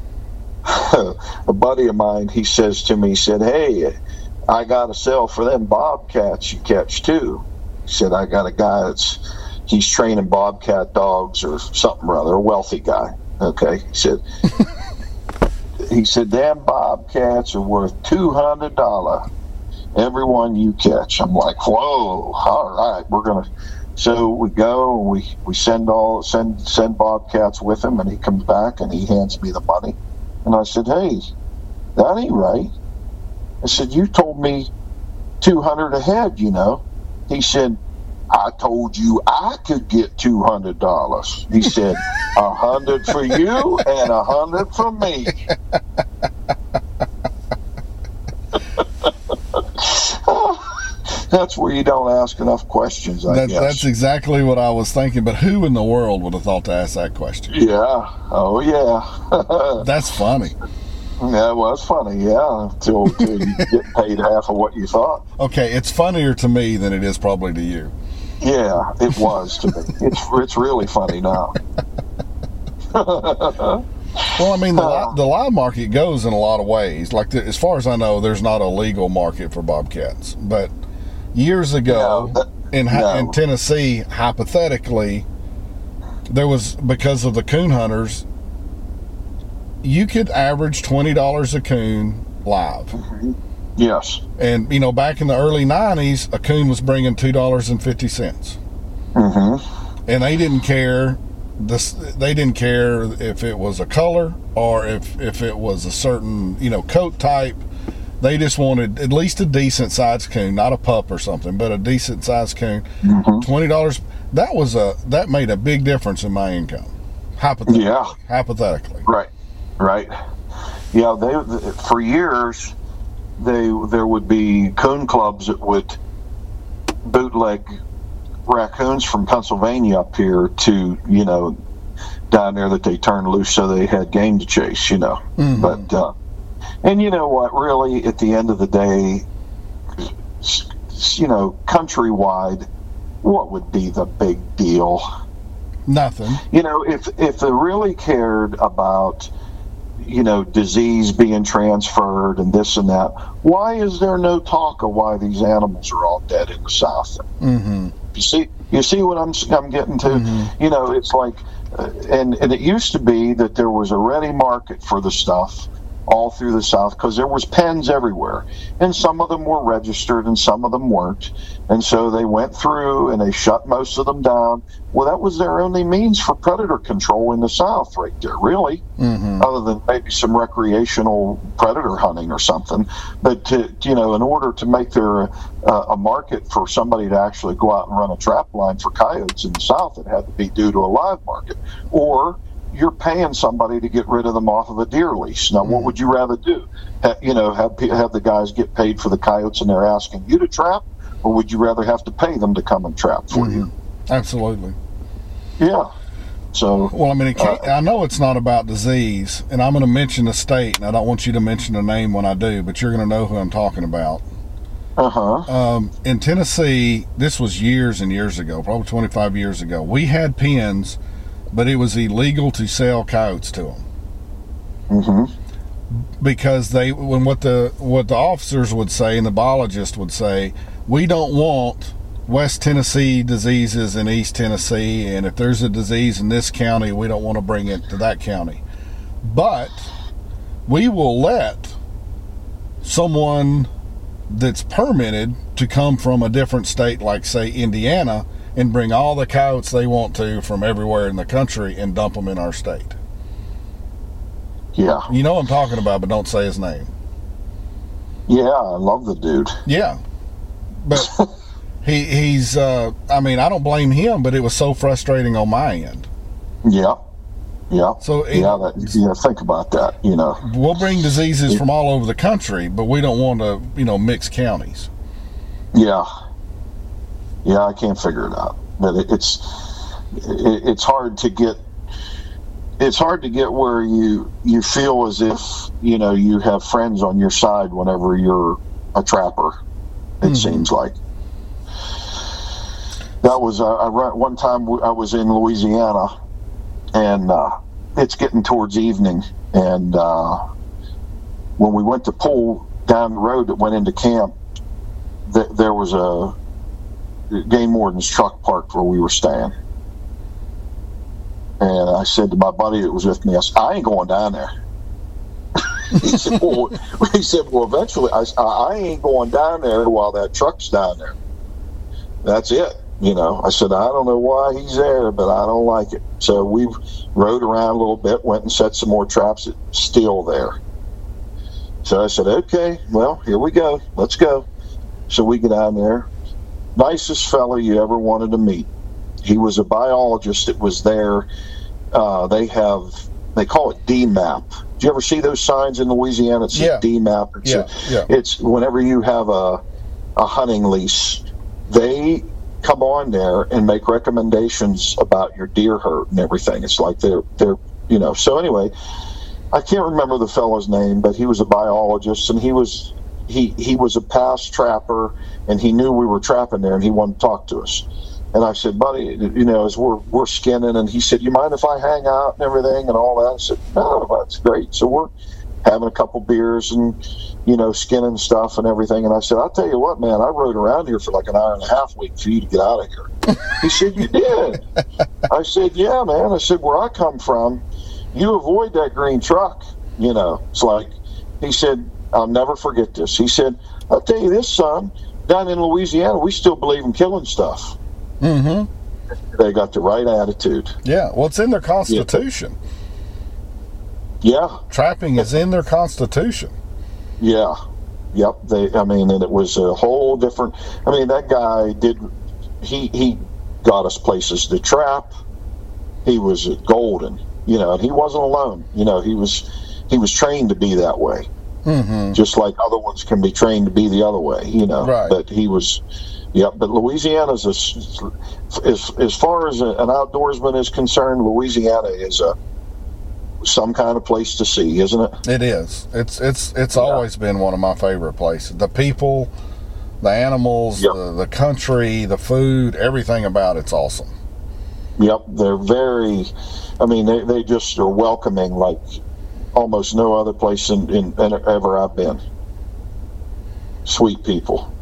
a buddy of mine, he says to me, he said, hey, I got a sell for them bobcats you catch too. He said, I got a guy that's, he's training bobcat dogs or something or other, a wealthy guy. Okay. He said, he said, them bobcats are worth two hundred dollars every one you catch. I'm like, whoa, all right, we're going to, so we go and we, we send all, send, send bobcats with him, and he comes back and he hands me the money. And I said, hey, that ain't right. I said, you told me two hundred a head, you know. He said, I told you I could get two hundred dollars. He said, a hundred for you and a hundred for me. That's where you don't ask enough questions, I that, guess. That's exactly what I was thinking, but who in the world would have thought to ask that question? Yeah. Oh, yeah. That's funny. Yeah, it was funny, yeah, until, until you get paid half of what you thought. Okay, it's funnier to me than it is probably to you. Yeah, it was to me. It's, it's really funny now. Well, I mean, the, uh, the live market goes in a lot of ways. Like, the, as far as I know, there's not a legal market for bobcats. But years ago, no, that, in, no. in Tennessee, hypothetically, there was, because of the coon hunters, you could average twenty dollars a coon live. Mm-hmm. Yes. And, you know, back in the early nineties, a coon was bringing two dollars and fifty cents. Mm-hmm. And they didn't care. This, they didn't care if it was a color or if, if it was a certain, you know, coat type. They just wanted at least a decent sized coon, not a pup or something, but a decent sized coon. Mm-hmm. twenty dollars. That was a that made a big difference in my income. Hypothetically. Yeah. Hypothetically. Right. Right. Yeah. They for years they there would be coon clubs that would bootleg raccoons from Pennsylvania up here to, you know, down there that they turned loose so they had game to chase, you know. Mm-hmm. But uh, and you know what? Really, at the end of the day, you know, countrywide, what would be the big deal? Nothing. You know, if if they really cared about, you know, disease being transferred and this and that, why is there no talk of why these animals are all dead in the South? Mm-hmm. You see, you see what I'm I'm getting to. Mm-hmm. You know, it's like, uh, and and it used to be that there was a ready market for the stuff all through the South because there was pens everywhere, and some of them were registered and some of them weren't, and so they went through and they shut most of them down. Well, that was their only means for predator control in the South, right there, really, mm-hmm. other than maybe some recreational predator hunting or something. But to, you know, in order to make there a, a market for somebody to actually go out and run a trap line for coyotes in the South, it had to be due to a live market, or you're paying somebody to get rid of them off of a deer lease. Now, what would you rather do? Ha, you know, have have the guys get paid for the coyotes and they're asking you to trap, or would you rather have to pay them to come and trap for mm-hmm. you? Absolutely. Yeah. So. Well, I mean, it can't, uh, I know it's not about disease, and I'm going to mention the state, and I don't want you to mention the name when I do, but you're going to know who I'm talking about. Uh-huh. Um, in Tennessee, this was years and years ago, probably twenty-five years ago. We had pens, but it was illegal to sell coyotes to them. Mm-hmm. Because they, when what the what the officers would say and the biologist would say, we don't want West Tennessee diseases in East Tennessee, and if there's a disease in this county, we don't want to bring it to that county. But we will let someone that's permitted to come from a different state, like say Indiana, and bring all the coyotes they want to from everywhere in the country and dump them in our state. Yeah. You know what I'm talking about, but don't say his name. Yeah, I love the dude. Yeah. But he he's, uh, I mean, I don't blame him, but it was so frustrating on my end. Yeah. Yeah. So it, yeah, that, yeah, think about that, you know. We'll bring diseases from all over the country, but we don't want to, you know, mix counties. Yeah. Yeah, I can't figure it out. But it, it's it, it's hard to get it's hard to get where you you feel as if, you know, you have friends on your side whenever you're a trapper. It mm-hmm. seems like. That was uh, I one time I was in Louisiana, and uh, it's getting towards evening, and uh, when we went to pull down the road that went into camp, th- there was a game warden's truck parked where we were staying. And I said to my buddy that was with me, I said, I ain't going down there. he, said, well, he said, well, eventually, I, I ain't going down there while that truck's down there. That's it. You know, I said, I don't know why he's there, but I don't like it. So we rode around a little bit, went and set some more traps. It's still there. So I said, okay, well, here we go. Let's go. So we get down there. Nicest fella you ever wanted to meet. He was a biologist that was there. Uh, they have, they call it D MAP. Do you ever see those signs in Louisiana? It says yeah. D MAP. It's, yeah. A, yeah. it's whenever you have a, a hunting lease, they come on there and make recommendations about your deer herd and everything. It's like they're, they're, you know, so anyway, I can't remember the fellow's name, but he was a biologist, and he was, he, he was a past trapper, and he knew we were trapping there, and he wanted to talk to us. And I said, buddy, you know, as we're, we're skinning, and he said, you mind if I hang out and everything and all that? I said, no, that's great. So we're having a couple beers and, you know, skinning stuff and everything. And I said, I'll tell you what, man, I rode around here for like an hour and a half waiting for you to get out of here. He said, you did? I said, yeah, man. I said, where I come from, you avoid that green truck, you know. It's like, he said, I'll never forget this. He said, I'll tell you this, son, down in Louisiana, we still believe in killing stuff. Mm-hmm. They got the right attitude. Yeah, well, it's in their Constitution. Yeah. Trapping is in their Constitution. Yeah. Yep. They, I mean, and it was a whole different, I mean, that guy did, he, he got us places to trap. He was golden, you know, and he wasn't alone. You know, he was, he was trained to be that way. Mm-hmm. Just like other ones can be trained to be the other way, you know. Right. But he was, yeah. But Louisiana's a, as as far as a, an outdoorsman is concerned, Louisiana is a some kind of place to see, isn't it? It is. It's it's it's Yeah. always been one of my favorite places. The people, the animals, Yep. the, the country, the food, everything about it's awesome. Yep. They're very. I mean, they they just are welcoming like almost no other place in, in, in ever I've been. Sweet people.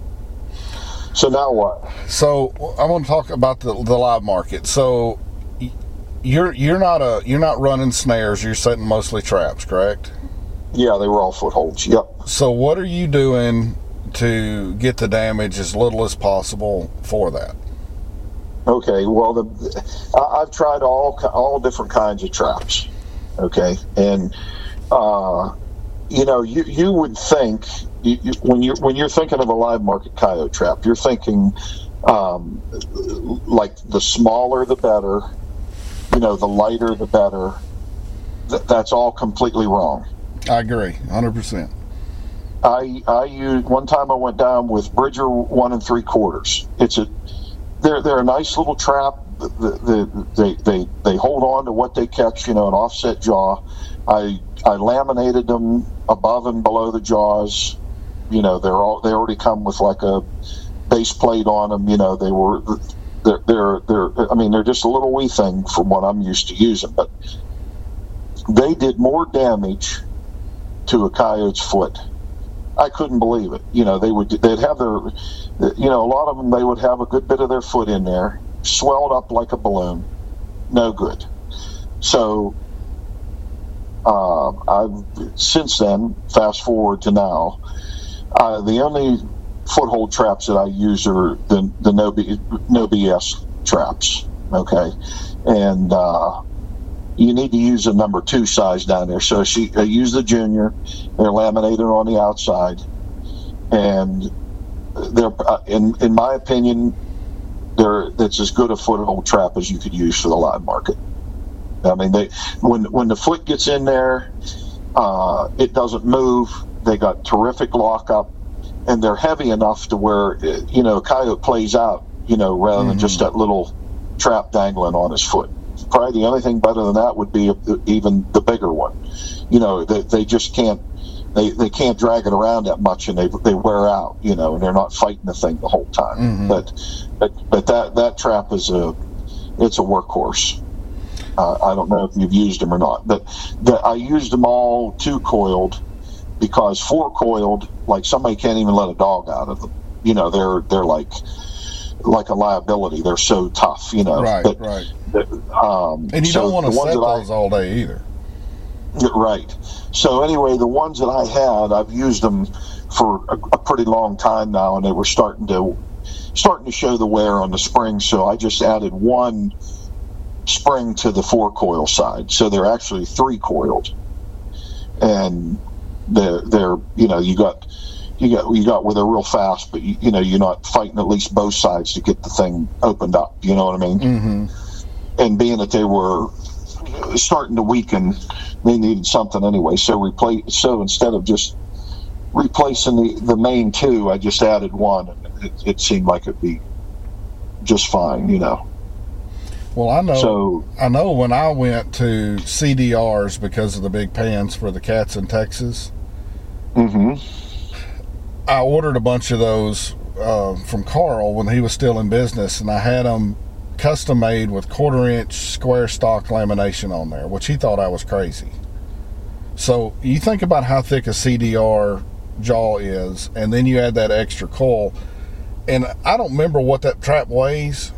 So now what? So I want to talk about the the live market. So you're you're not a you're not running snares. You're setting mostly traps, correct? Yeah, they were all footholds. Yep. So what are you doing to get the damage as little as possible for that? Okay. Well, the I, I've tried all all different kinds of traps. Okay, and uh, you know, you you would think you, you, when you're when you're thinking of a live market coyote trap, you're thinking um, like the smaller the better, you know, the lighter the better. Th- that's all completely wrong. I agree, one hundred percent. I I used one time I went down with Bridger one and three quarters. It's a they're they're a nice little trap. They, they they they hold on to what they catch, you know, an offset jaw. I I laminated them above and below the jaws. You know, they're all they already come with like a base plate on them. You know, they were they're they're they're. I mean, they're just a little wee thing from what I'm used to using, but they did more damage to a coyote's foot. I couldn't believe it. You know, they would they'd have their, you know, a lot of them they would have a good bit of their foot in there, swelled up like a balloon, no good. So uh, I've since then, fast forward to now, uh, the only foothold traps that I use are the the no B, no B S traps. Okay, and uh, you need to use a number two size down there. So she I use the junior. They're laminated on the outside, and they're in in my opinion, they're that's as good a foothold trap as you could use for the live market. I mean, they when when the foot gets in there, uh, it doesn't move. They got terrific lockup, and they're heavy enough to where you know a coyote plays out. You know, rather than mm-hmm. just that little trap dangling on his foot. Probably the only thing better than that would be even the bigger one. You know, they, they just can't they, they can't drag it around that much, and they they wear out. You know, and they're not fighting the thing the whole time. Mm-hmm. But but but that that trap is a it's a workhorse. Uh, I don't know if you've used them or not, but the, I used them all two coiled because four coiled, like somebody can't even let a dog out of them. You know, they're they're like like a liability. They're so tough. You know, right, but, right. Um, and you so don't want to set those I, all day either. Right. So anyway, the ones that I had, I've used them for a, a pretty long time now, and they were starting to starting to show the wear on the spring. So I just added one spring to the four coil side. So they're actually three coiled, and they're they're you know you got you got you got where they're real fast, but you, you know you're not fighting at least both sides to get the thing opened up. You know what I mean? Mm-hmm. And being that they were starting to weaken, they needed something anyway. So replace. So instead of just replacing the, the main two, I just added one, and it, it seemed like it'd be just fine. You know. Well, I know. So, I know when I went to C D Rs because of the big pans for the cats in Texas. Mm-hmm. I ordered a bunch of those uh, from Carl when he was still in business, and I had them custom made with quarter inch square stock lamination on there, which he thought I was crazy. So you think about how thick a C D R jaw is, and then you add that extra coil, and I don't remember what that trap weighs,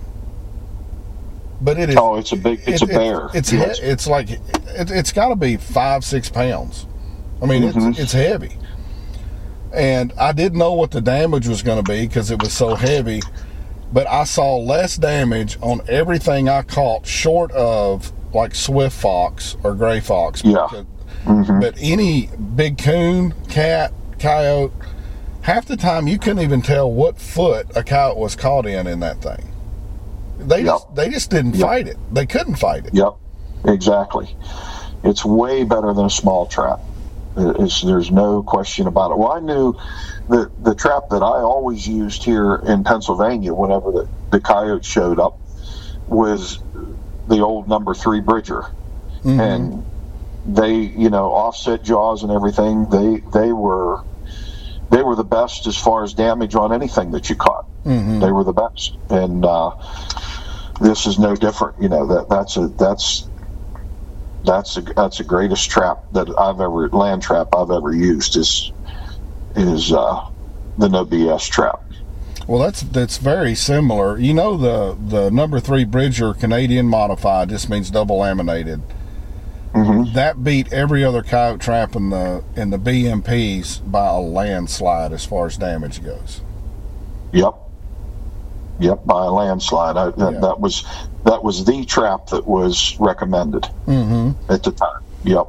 but it is. Oh, it's a big. It's it, a bear. It's yes. he, it's like it, it's got to be five six pounds. I mean, mm-hmm. it's it's heavy. And I didn't know what the damage was going to be because it was so heavy, but I saw less damage on everything I caught short of like Swift Fox or Gray Fox. Yeah. But, mm-hmm. but any big coon, cat, coyote, half the time you couldn't even tell what foot a coyote was caught in in that thing. They yep. just they just didn't yep. fight it. They couldn't fight it. Yep, exactly. It's way better than a small trap. It's, there's no question about it. Well, I knew the the trap that I always used here in Pennsylvania whenever the, the coyote showed up was the old number three Bridger. Mm-hmm. And they, you know, offset jaws and everything, they they were they were the best as far as damage on anything that you caught. Mm-hmm. They were the best. And uh, this is no different. You know, that that's a that's That's a that's the greatest trap that I've ever land trap I've ever used is is uh, the No B S trap. Well, that's that's very similar. You know, the the number three Bridger Canadian modified just means double laminated. Mm-hmm. That beat every other coyote trap in the in the B M Ps by a landslide as far as damage goes. Yep. Yep, by a landslide. I, that, yeah. that was that was the trap that was recommended mm-hmm. at the time. Yep.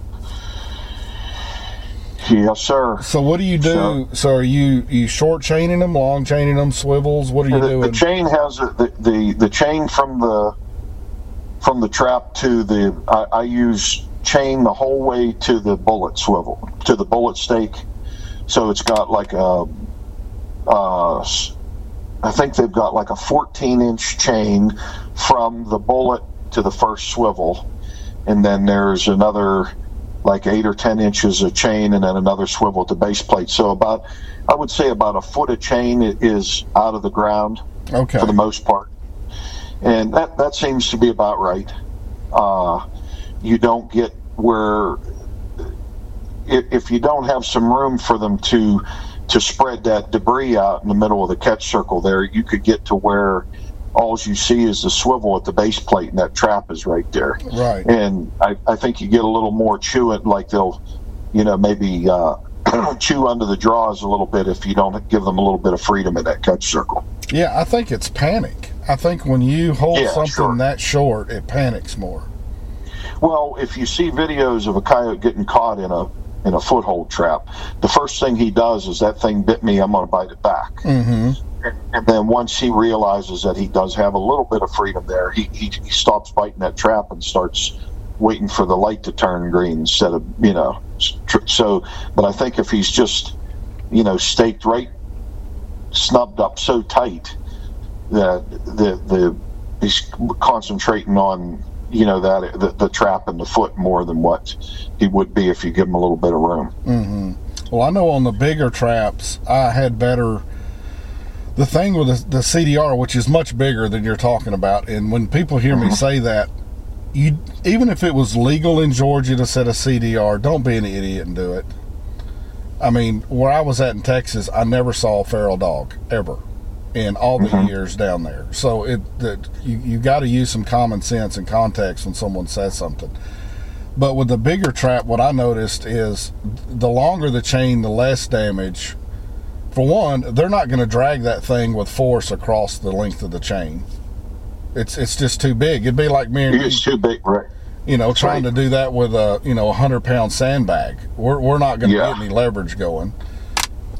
Yes, sir. So what do you do? So, so are you you short chaining them, long chaining them, swivels? What are you the, doing? The chain has a, the, the the chain from the from the trap to the. I, I use chain the whole way to the bullet swivel to the bullet stake. So it's got like a. Uh, I think they've got like a fourteen inch chain from the bullet to the first swivel, and then there's another like eight or ten inches of chain, and then another swivel at the base plate. So about, I would say about a foot of chain is out of the ground okay. for the most part, and that that seems to be about right. Uh, you don't get where if, if you don't have some room for them to. to spread that debris out in the middle of the catch circle there, you could get to where all you see is the swivel at the base plate and that trap is right there. Right. And I, I think you get a little more chewing, like they'll, you know, maybe uh, chew under the jaws a little bit if you don't give them a little bit of freedom in that catch circle. Yeah, I think it's panic. I think when you hold yeah, something sure. that short, it panics more. Well, if you see videos of a coyote getting caught in a in a foothold trap, the first thing he does is that thing bit me, I'm going to bite it back. Mm-hmm. And, and then once he realizes that he does have a little bit of freedom there, he, he, he stops biting that trap and starts waiting for the light to turn green instead of, you know, so, but I think if he's just, you know, staked right, snubbed up so tight that the, the, he's concentrating on, you know, that the, the trap in the foot more than what he would be if you give him a little bit of room. Mm-hmm. Well, I know on the bigger traps, I had better. The thing with the, the C D R, which is much bigger than you're talking about, and when people hear mm-hmm. me say that, you even if it was legal in Georgia to set a C D R, don't be an idiot and do it. I mean, where I was at in Texas, I never saw a feral dog ever. In all the mm-hmm. years down there, so it that you you got to use some common sense and context when someone says something. But with the bigger trap, what I noticed is the longer the chain, the less damage. For one, they're not going to drag that thing with force across the length of the chain. It's it's just too big. It'd be like me and it's you, too big, right? You know, trying right. to do that with a you know a hundred pound sandbag. We're we're not going to yeah. get any leverage going.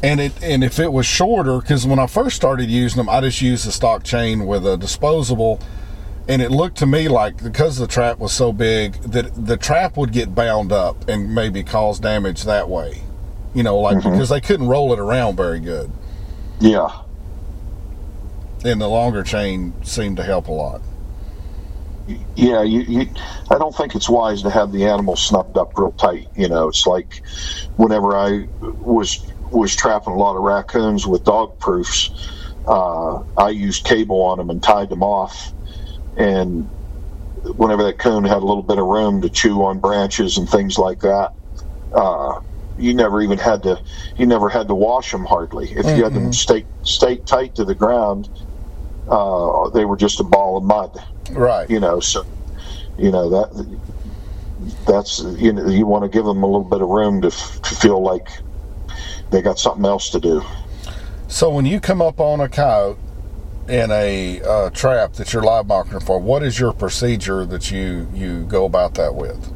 And it and if it was shorter, because when I first started using them, I just used the stock chain with a disposable, and it looked to me like, because the trap was so big, that the trap would get bound up and maybe cause damage that way. You know, like, mm-hmm. because they couldn't roll it around very good. Yeah. And the longer chain seemed to help a lot. Yeah, you, you, I don't think it's wise to have the animal snuffed up real tight. You know, it's like whenever I was was trapping a lot of raccoons with dog proofs, uh, I used cable on them and tied them off. And whenever that coon had a little bit of room to chew on branches and things like that, uh, you never even had to, you never had to wash them hardly. If mm-hmm. you had them stay, stay tight to the ground, uh, they were just a ball of mud. Right. You know, so, you know, that, that's, you know, you want to give them a little bit of room to, to feel like they got something else to do. So when you come up on a coyote in a uh, trap that you're live marking for, what is your procedure that you, you go about that with?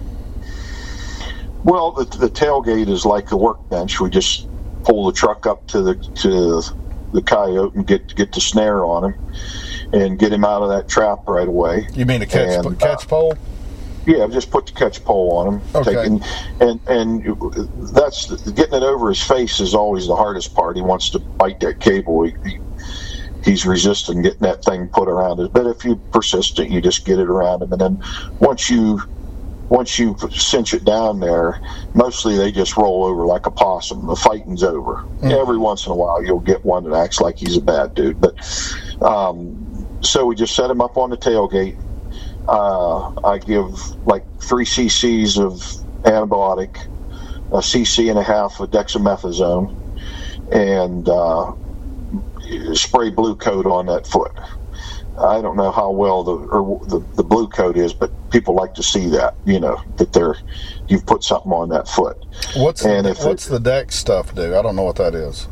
Well, the, the tailgate is like the workbench. We just pull the truck up to the to the coyote and get get the snare on him and get him out of that trap right away. You mean a catch and, catch uh, pole? Yeah, just put the catch pole on him. Okay. Take, and, and and that's getting it over his face is always the hardest part. He wants to bite that cable. He, he, he's resisting getting that thing put around it. But if you're persistent, you just get it around him, and then once you once you cinch it down there, mostly they just roll over like a possum. The fighting's over. Mm-hmm. Every once in a while, you'll get one that acts like he's a bad dude. But um, so we just set him up on the tailgate. Uh, I give like three cc's of antibiotic, a cc and a half of dexamethasone, and uh, spray blue coat on that foot. I don't know how well the or the, the blue coat is, but people like to see that, you know, that they're you've put something on that foot. What's and the, if what's it, the Dex stuff do? I don't know what that is.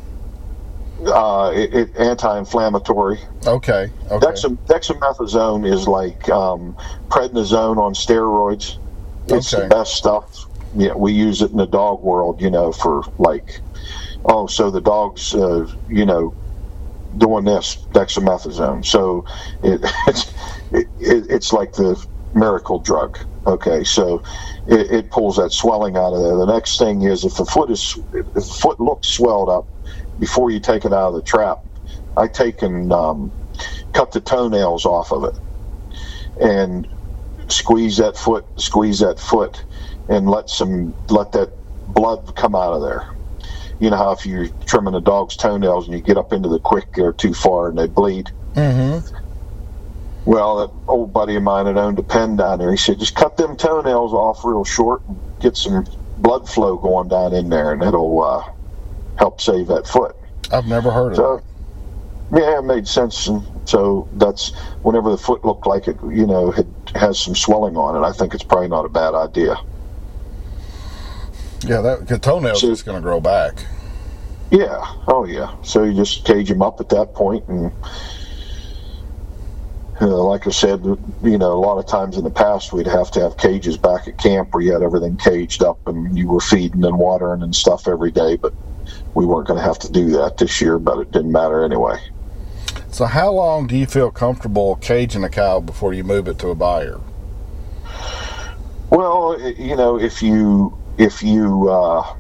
Uh, it, it anti-inflammatory. Okay. Okay. Dexam, dexamethasone is like um, prednisone on steroids. It's okay. the best stuff. Yeah, we use it in the dog world, you know, for like, oh, so the dog's, uh, you know, doing this dexamethasone. So it, it's it, it's like the miracle drug. Okay, so it, it pulls that swelling out of there. The next thing is if the foot is if the foot looks swelled up before you take it out of the trap, I take and um, cut the toenails off of it and squeeze that foot, squeeze that foot, and let some let that blood come out of there. You know how if you're trimming a dog's toenails and you get up into the quick or too far and they bleed? Mm-hmm. Well, that old buddy of mine that owned a pen down there, he said, just cut them toenails off real short and get some blood flow going down in there, and it'll uh, help save that foot. I've never heard of so, that. Yeah, it made sense. And so that's whenever the foot looked like it, you know, it has some swelling on it, I think it's probably not a bad idea. Yeah, that the toenail's so, just going to grow back. Yeah. Oh, yeah. So you just cage him up at that point, and uh, like I said, you know, a lot of times in the past we'd have to have cages back at camp where you had everything caged up and you were feeding and watering and stuff every day, but we weren't going to have to do that this year, but it didn't matter anyway. So how long do you feel comfortable caging a cow before you move it to a buyer? Well, you know, if you if you uh,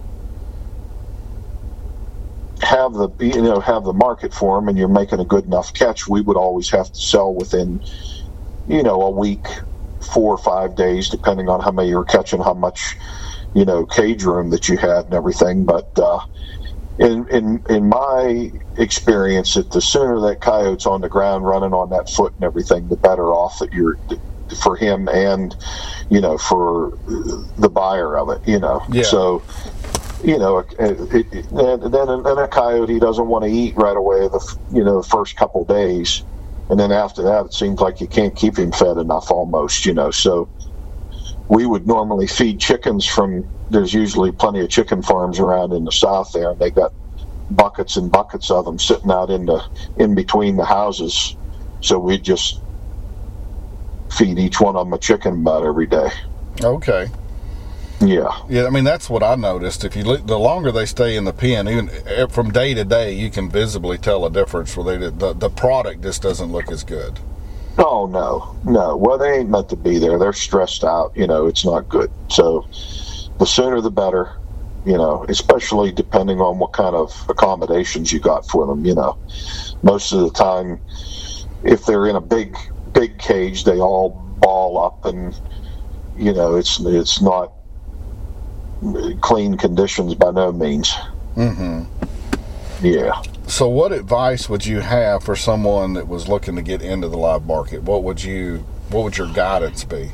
have the you know have the market for them and you're making a good enough catch, we would always have to sell within you know a week, four or five days, depending on how many you're catching, how much you know cage room that you had and everything. But uh, in in in my experience, that the sooner that coyote's on the ground running on that foot and everything, the better off that you're for him and you know for the buyer of it. You know, yeah. So. You know, it, it, it, and then and a coyote he doesn't want to eat right away the you know the first couple days, and then after that it seems like you can't keep him fed enough almost. You know, so we would normally feed chickens from. There's usually plenty of chicken farms around in the south there, and they got buckets and buckets of them sitting out in the in between the houses. So we'd just feed each one of them a chicken about every day. Okay. Yeah. Yeah, I mean, that's what I noticed. If you look, the longer they stay in the pen, even from day to day, you can visibly tell a difference where they, the, the product just doesn't look as good. Oh, no, no. Well, they ain't meant to be there. They're stressed out. You know, it's not good. So the sooner the better, you know, especially depending on what kind of accommodations you got for them, you know. Most of the time, if they're in a big, big cage, they all ball up and, you know, it's it's not clean conditions by no means. Mm-hmm. Yeah. So what advice would you have for someone that was looking to get into the live market? What would you, what would your guidance be?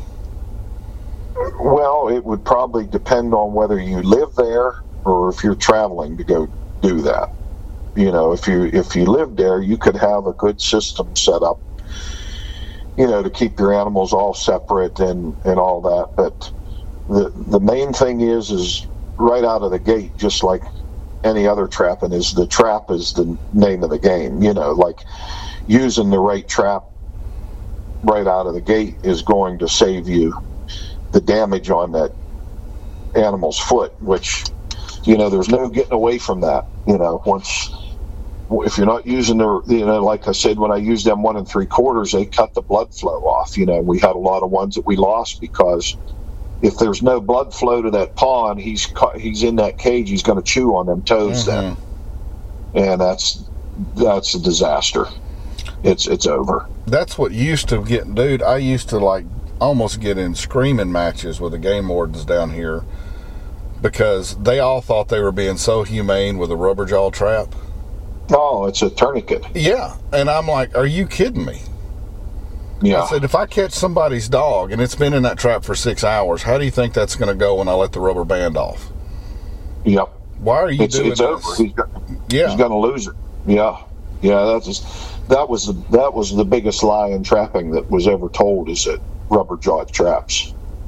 Well, it would probably depend on whether you live there or if you're traveling to go do that. You know, if you if you live there, you could have a good system set up, you know, to keep your animals all separate and, and all that. But the the main thing is is right out of the gate, just like any other trapping, is the trap is the name of the game. You know, like using the right trap right out of the gate is going to save you the damage on that animal's foot, which, you know, there's no getting away from that. You know, once, if you're not using the, you know, like I said, when I used them one and three quarters, they cut the blood flow off. You know, we had a lot of ones that we lost because if there's no blood flow to that pawn, he's he's in that cage, he's going to chew on them toes. Mm-hmm. Then, and that's that's a disaster. It's it's over. That's what used to get, dude. I used to like almost get in screaming matches with the game wardens down here because they all thought they were being so humane with a rubber jaw trap. Oh, it's a tourniquet. Yeah, and I'm like, are you kidding me? Yeah. I said, if I catch somebody's dog and it's been in that trap for six hours, how do you think that's going to go when I let the rubber band off? Yep. Why are you it's, doing it's this? Over. He's got, yeah. He's going to lose it. Yeah. Yeah, that's just, that was the, that was the biggest lie in trapping that was ever told, is that rubber jawed traps.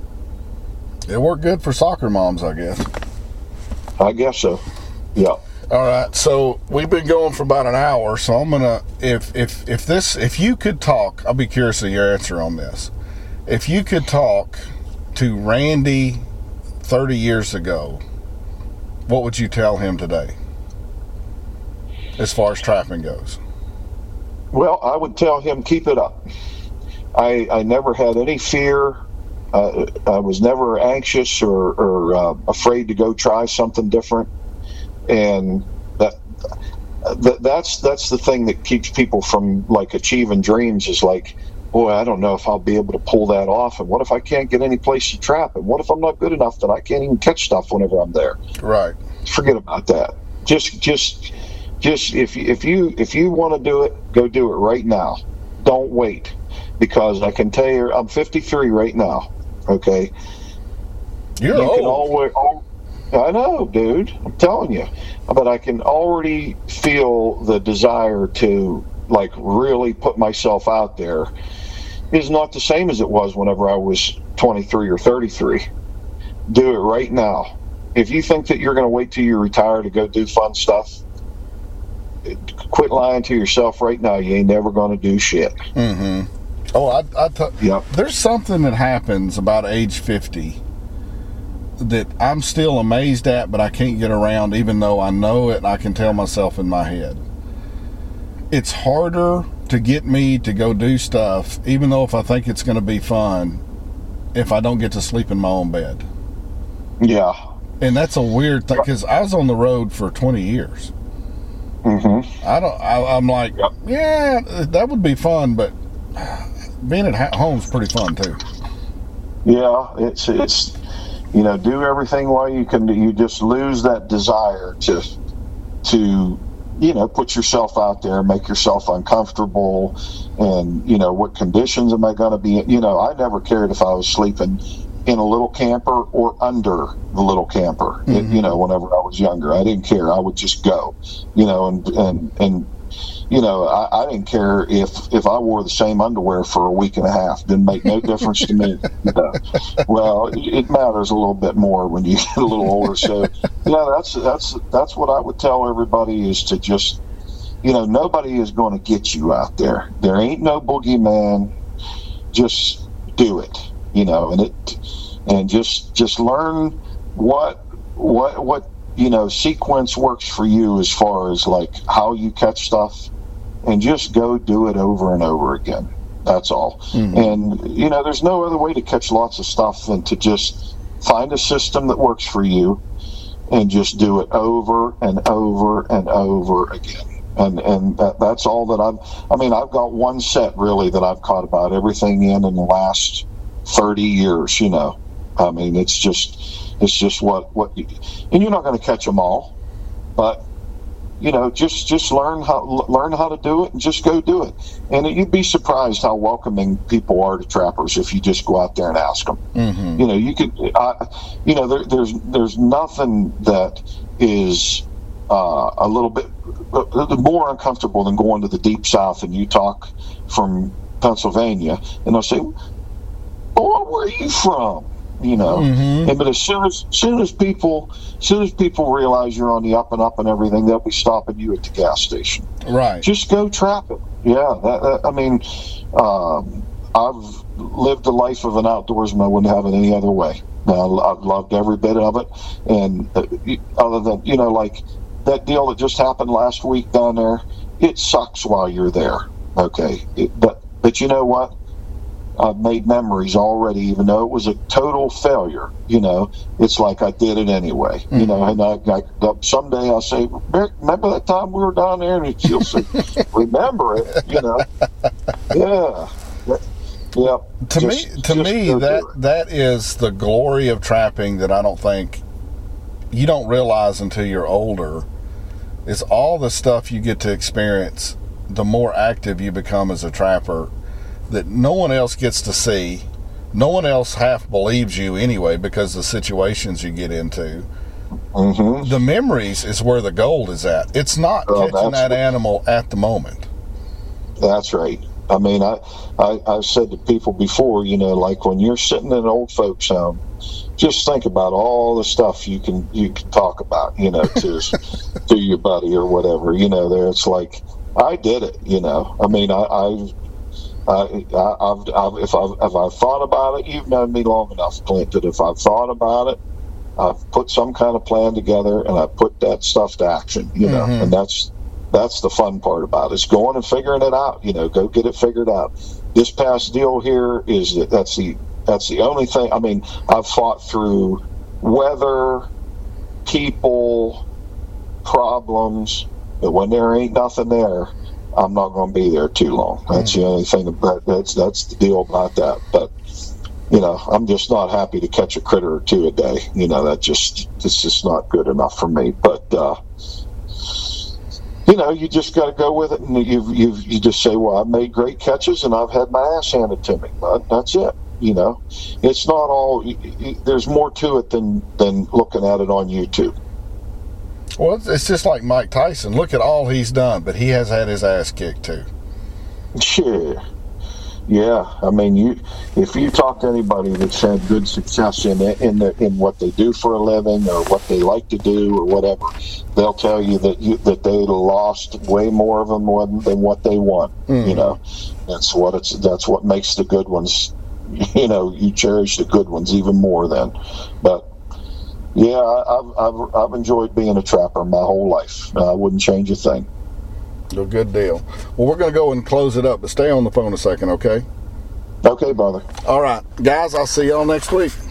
It worked good for soccer moms, I guess. I guess so. Yeah. All right, so we've been going for about an hour, so I'm gonna, if if if this, if you could talk, I'll be curious of your answer on this. If you could talk to Randy thirty years ago, what would you tell him today, as far as trapping goes? Well, I would tell him, keep it up. I I never had any fear. Uh, I was never anxious or, or uh, afraid to go try something different. And that, that that's that's the thing that keeps people from like achieving dreams, is like, boy, I don't know if I'll be able to pull that off, and what if I can't get any place to trap, and what if I'm not good enough that I can't even catch stuff whenever I'm there? Right. Forget about that. Just just just if if you if you want to do it, go do it right now. Don't wait, because I can tell you, I'm fifty-three right now. Okay. You're you old. Can always, I know, dude. I'm telling you. But I can already feel the desire to, like, really put myself out there is not the same as it was whenever I was twenty-three or thirty-three. Do it right now. If you think that you're going to wait till you retire to go do fun stuff, quit lying to yourself right now. You ain't never going to do shit. Mm-hmm. Oh, I, I t- yep. There's something that happens about age fifty that I'm still amazed at, but I can't get around, even though I know it and I can tell myself in my head. It's harder to get me to go do stuff, even though if I think it's going to be fun, if I don't get to sleep in my own bed. Yeah. And that's a weird thing, because I was on the road for twenty years. Mm-hmm. I don't, I, I'm like, yep. yeah, that would be fun, but being at home is pretty fun too. Yeah, it's, it's, you know, do everything while you can. You just lose that desire to, to, you know, put yourself out there, make yourself uncomfortable, and, you know, what conditions am I going to be in? You know, I never cared if I was sleeping in a little camper or under the little camper. Mm-hmm. It, you know, whenever I was younger, I didn't care. I would just go, you know, and and and. You know, I, I didn't care if, if I wore the same underwear for a week and a half. Didn't make no difference to me. You know. Well, it, it matters a little bit more when you get a little older. So, you know, that's that's that's what I would tell everybody, is to just, you know, nobody is going to get you out there. There ain't no boogeyman. Just do it. You know, and it and just just learn what what what you know sequence works for you as far as like how you catch stuff, and just go do it over and over again. That's all. Mm-hmm. And you know, there's no other way to catch lots of stuff than to just find a system that works for you and just do it over and over and over again. And and that, that's all that I've, I mean, I've got one set really that I've caught about everything in in the last thirty years, you know. I mean, it's just, it's just what, what, you, and you're not going to catch them all, but you know, just, just learn how, learn how to do it and just go do it. And you'd be surprised how welcoming people are to trappers if you just go out there and ask them. Mm-hmm. You know, you could, uh, you know, there, there's, there's nothing that is uh, a little bit more uncomfortable than going to the deep South and you talk from Pennsylvania and they'll say, "Oh, where are you from?" You know, mm-hmm. and but as soon as, soon as people, as soon as people realize you're on the up and up and everything, they'll be stopping you at the gas station. Right. Just go trap it. Yeah. That, that, I mean, um, I've lived the life of an outdoorsman. I wouldn't have it any other way. Now, I've loved every bit of it. And uh, other than, you know, like that deal that just happened last week down there, it sucks while you're there. Okay. It, but, but you know what? I've made memories already, even though it was a total failure. You know, it's like I did it anyway. Mm-hmm. You know, and I, I someday I'll say, "Remember that time we were down there?" And she'll say, "Remember it?" You know, yeah, yeah. To just, me, to me, that that is the glory of trapping that I don't think you don't realize until you're older. Is all the stuff you get to experience. The more active you become as a trapper, that no one else gets to see. No one else half believes you anyway because of the situations you get into. Mm-hmm. The memories is where the gold is at. It's not oh, catching that animal at the moment. That's right. I mean, I, I, I've said to people before, you know, like when you're sitting in an old folks home, just think about all the stuff you can you can talk about, you know, to to your buddy or whatever. You know, there it's like, I did it, you know. I mean, I, I've Uh, I, I've, I've, if, I've, if I've thought about it, you've known me long enough, Clint, that if I've thought about it, I've put some kind of plan together and I put that stuff to action, you know, mm-hmm. and that's that's the fun part about it. It's going and figuring it out, you know, go get it figured out. This past deal here is that that's the that's the only thing. I mean, I've fought through weather, people, problems, but when there ain't nothing there, I'm not going to be there too long. That's mm. the only thing about that's that's the deal about that. But you know, I'm just not happy to catch a critter or two a day. You know, that just it's just not good enough for me. But uh, you know, you just got to go with it, and you you you just say, well, I've made great catches, and I've had my ass handed to me. But that's it. You know, it's not all. There's more to it than than looking at it on YouTube. Well, it's just like Mike Tyson. Look at all he's done, but he has had his ass kicked too. Sure. Yeah, I mean, you if you talk to anybody that's had good success in it, in the, in what they do for a living or what they like to do or whatever, they'll tell you that you that they lost way more of them than what they won. Mm-hmm. You know, that's what it's that's what makes the good ones. You know, you cherish the good ones even more then, but. Yeah, I've, I've I've enjoyed being a trapper my whole life. I wouldn't change a thing. No, good deal. Well, we're going to go and close it up, but stay on the phone a second, okay? Okay, brother. All right. Guys, I'll see y'all next week.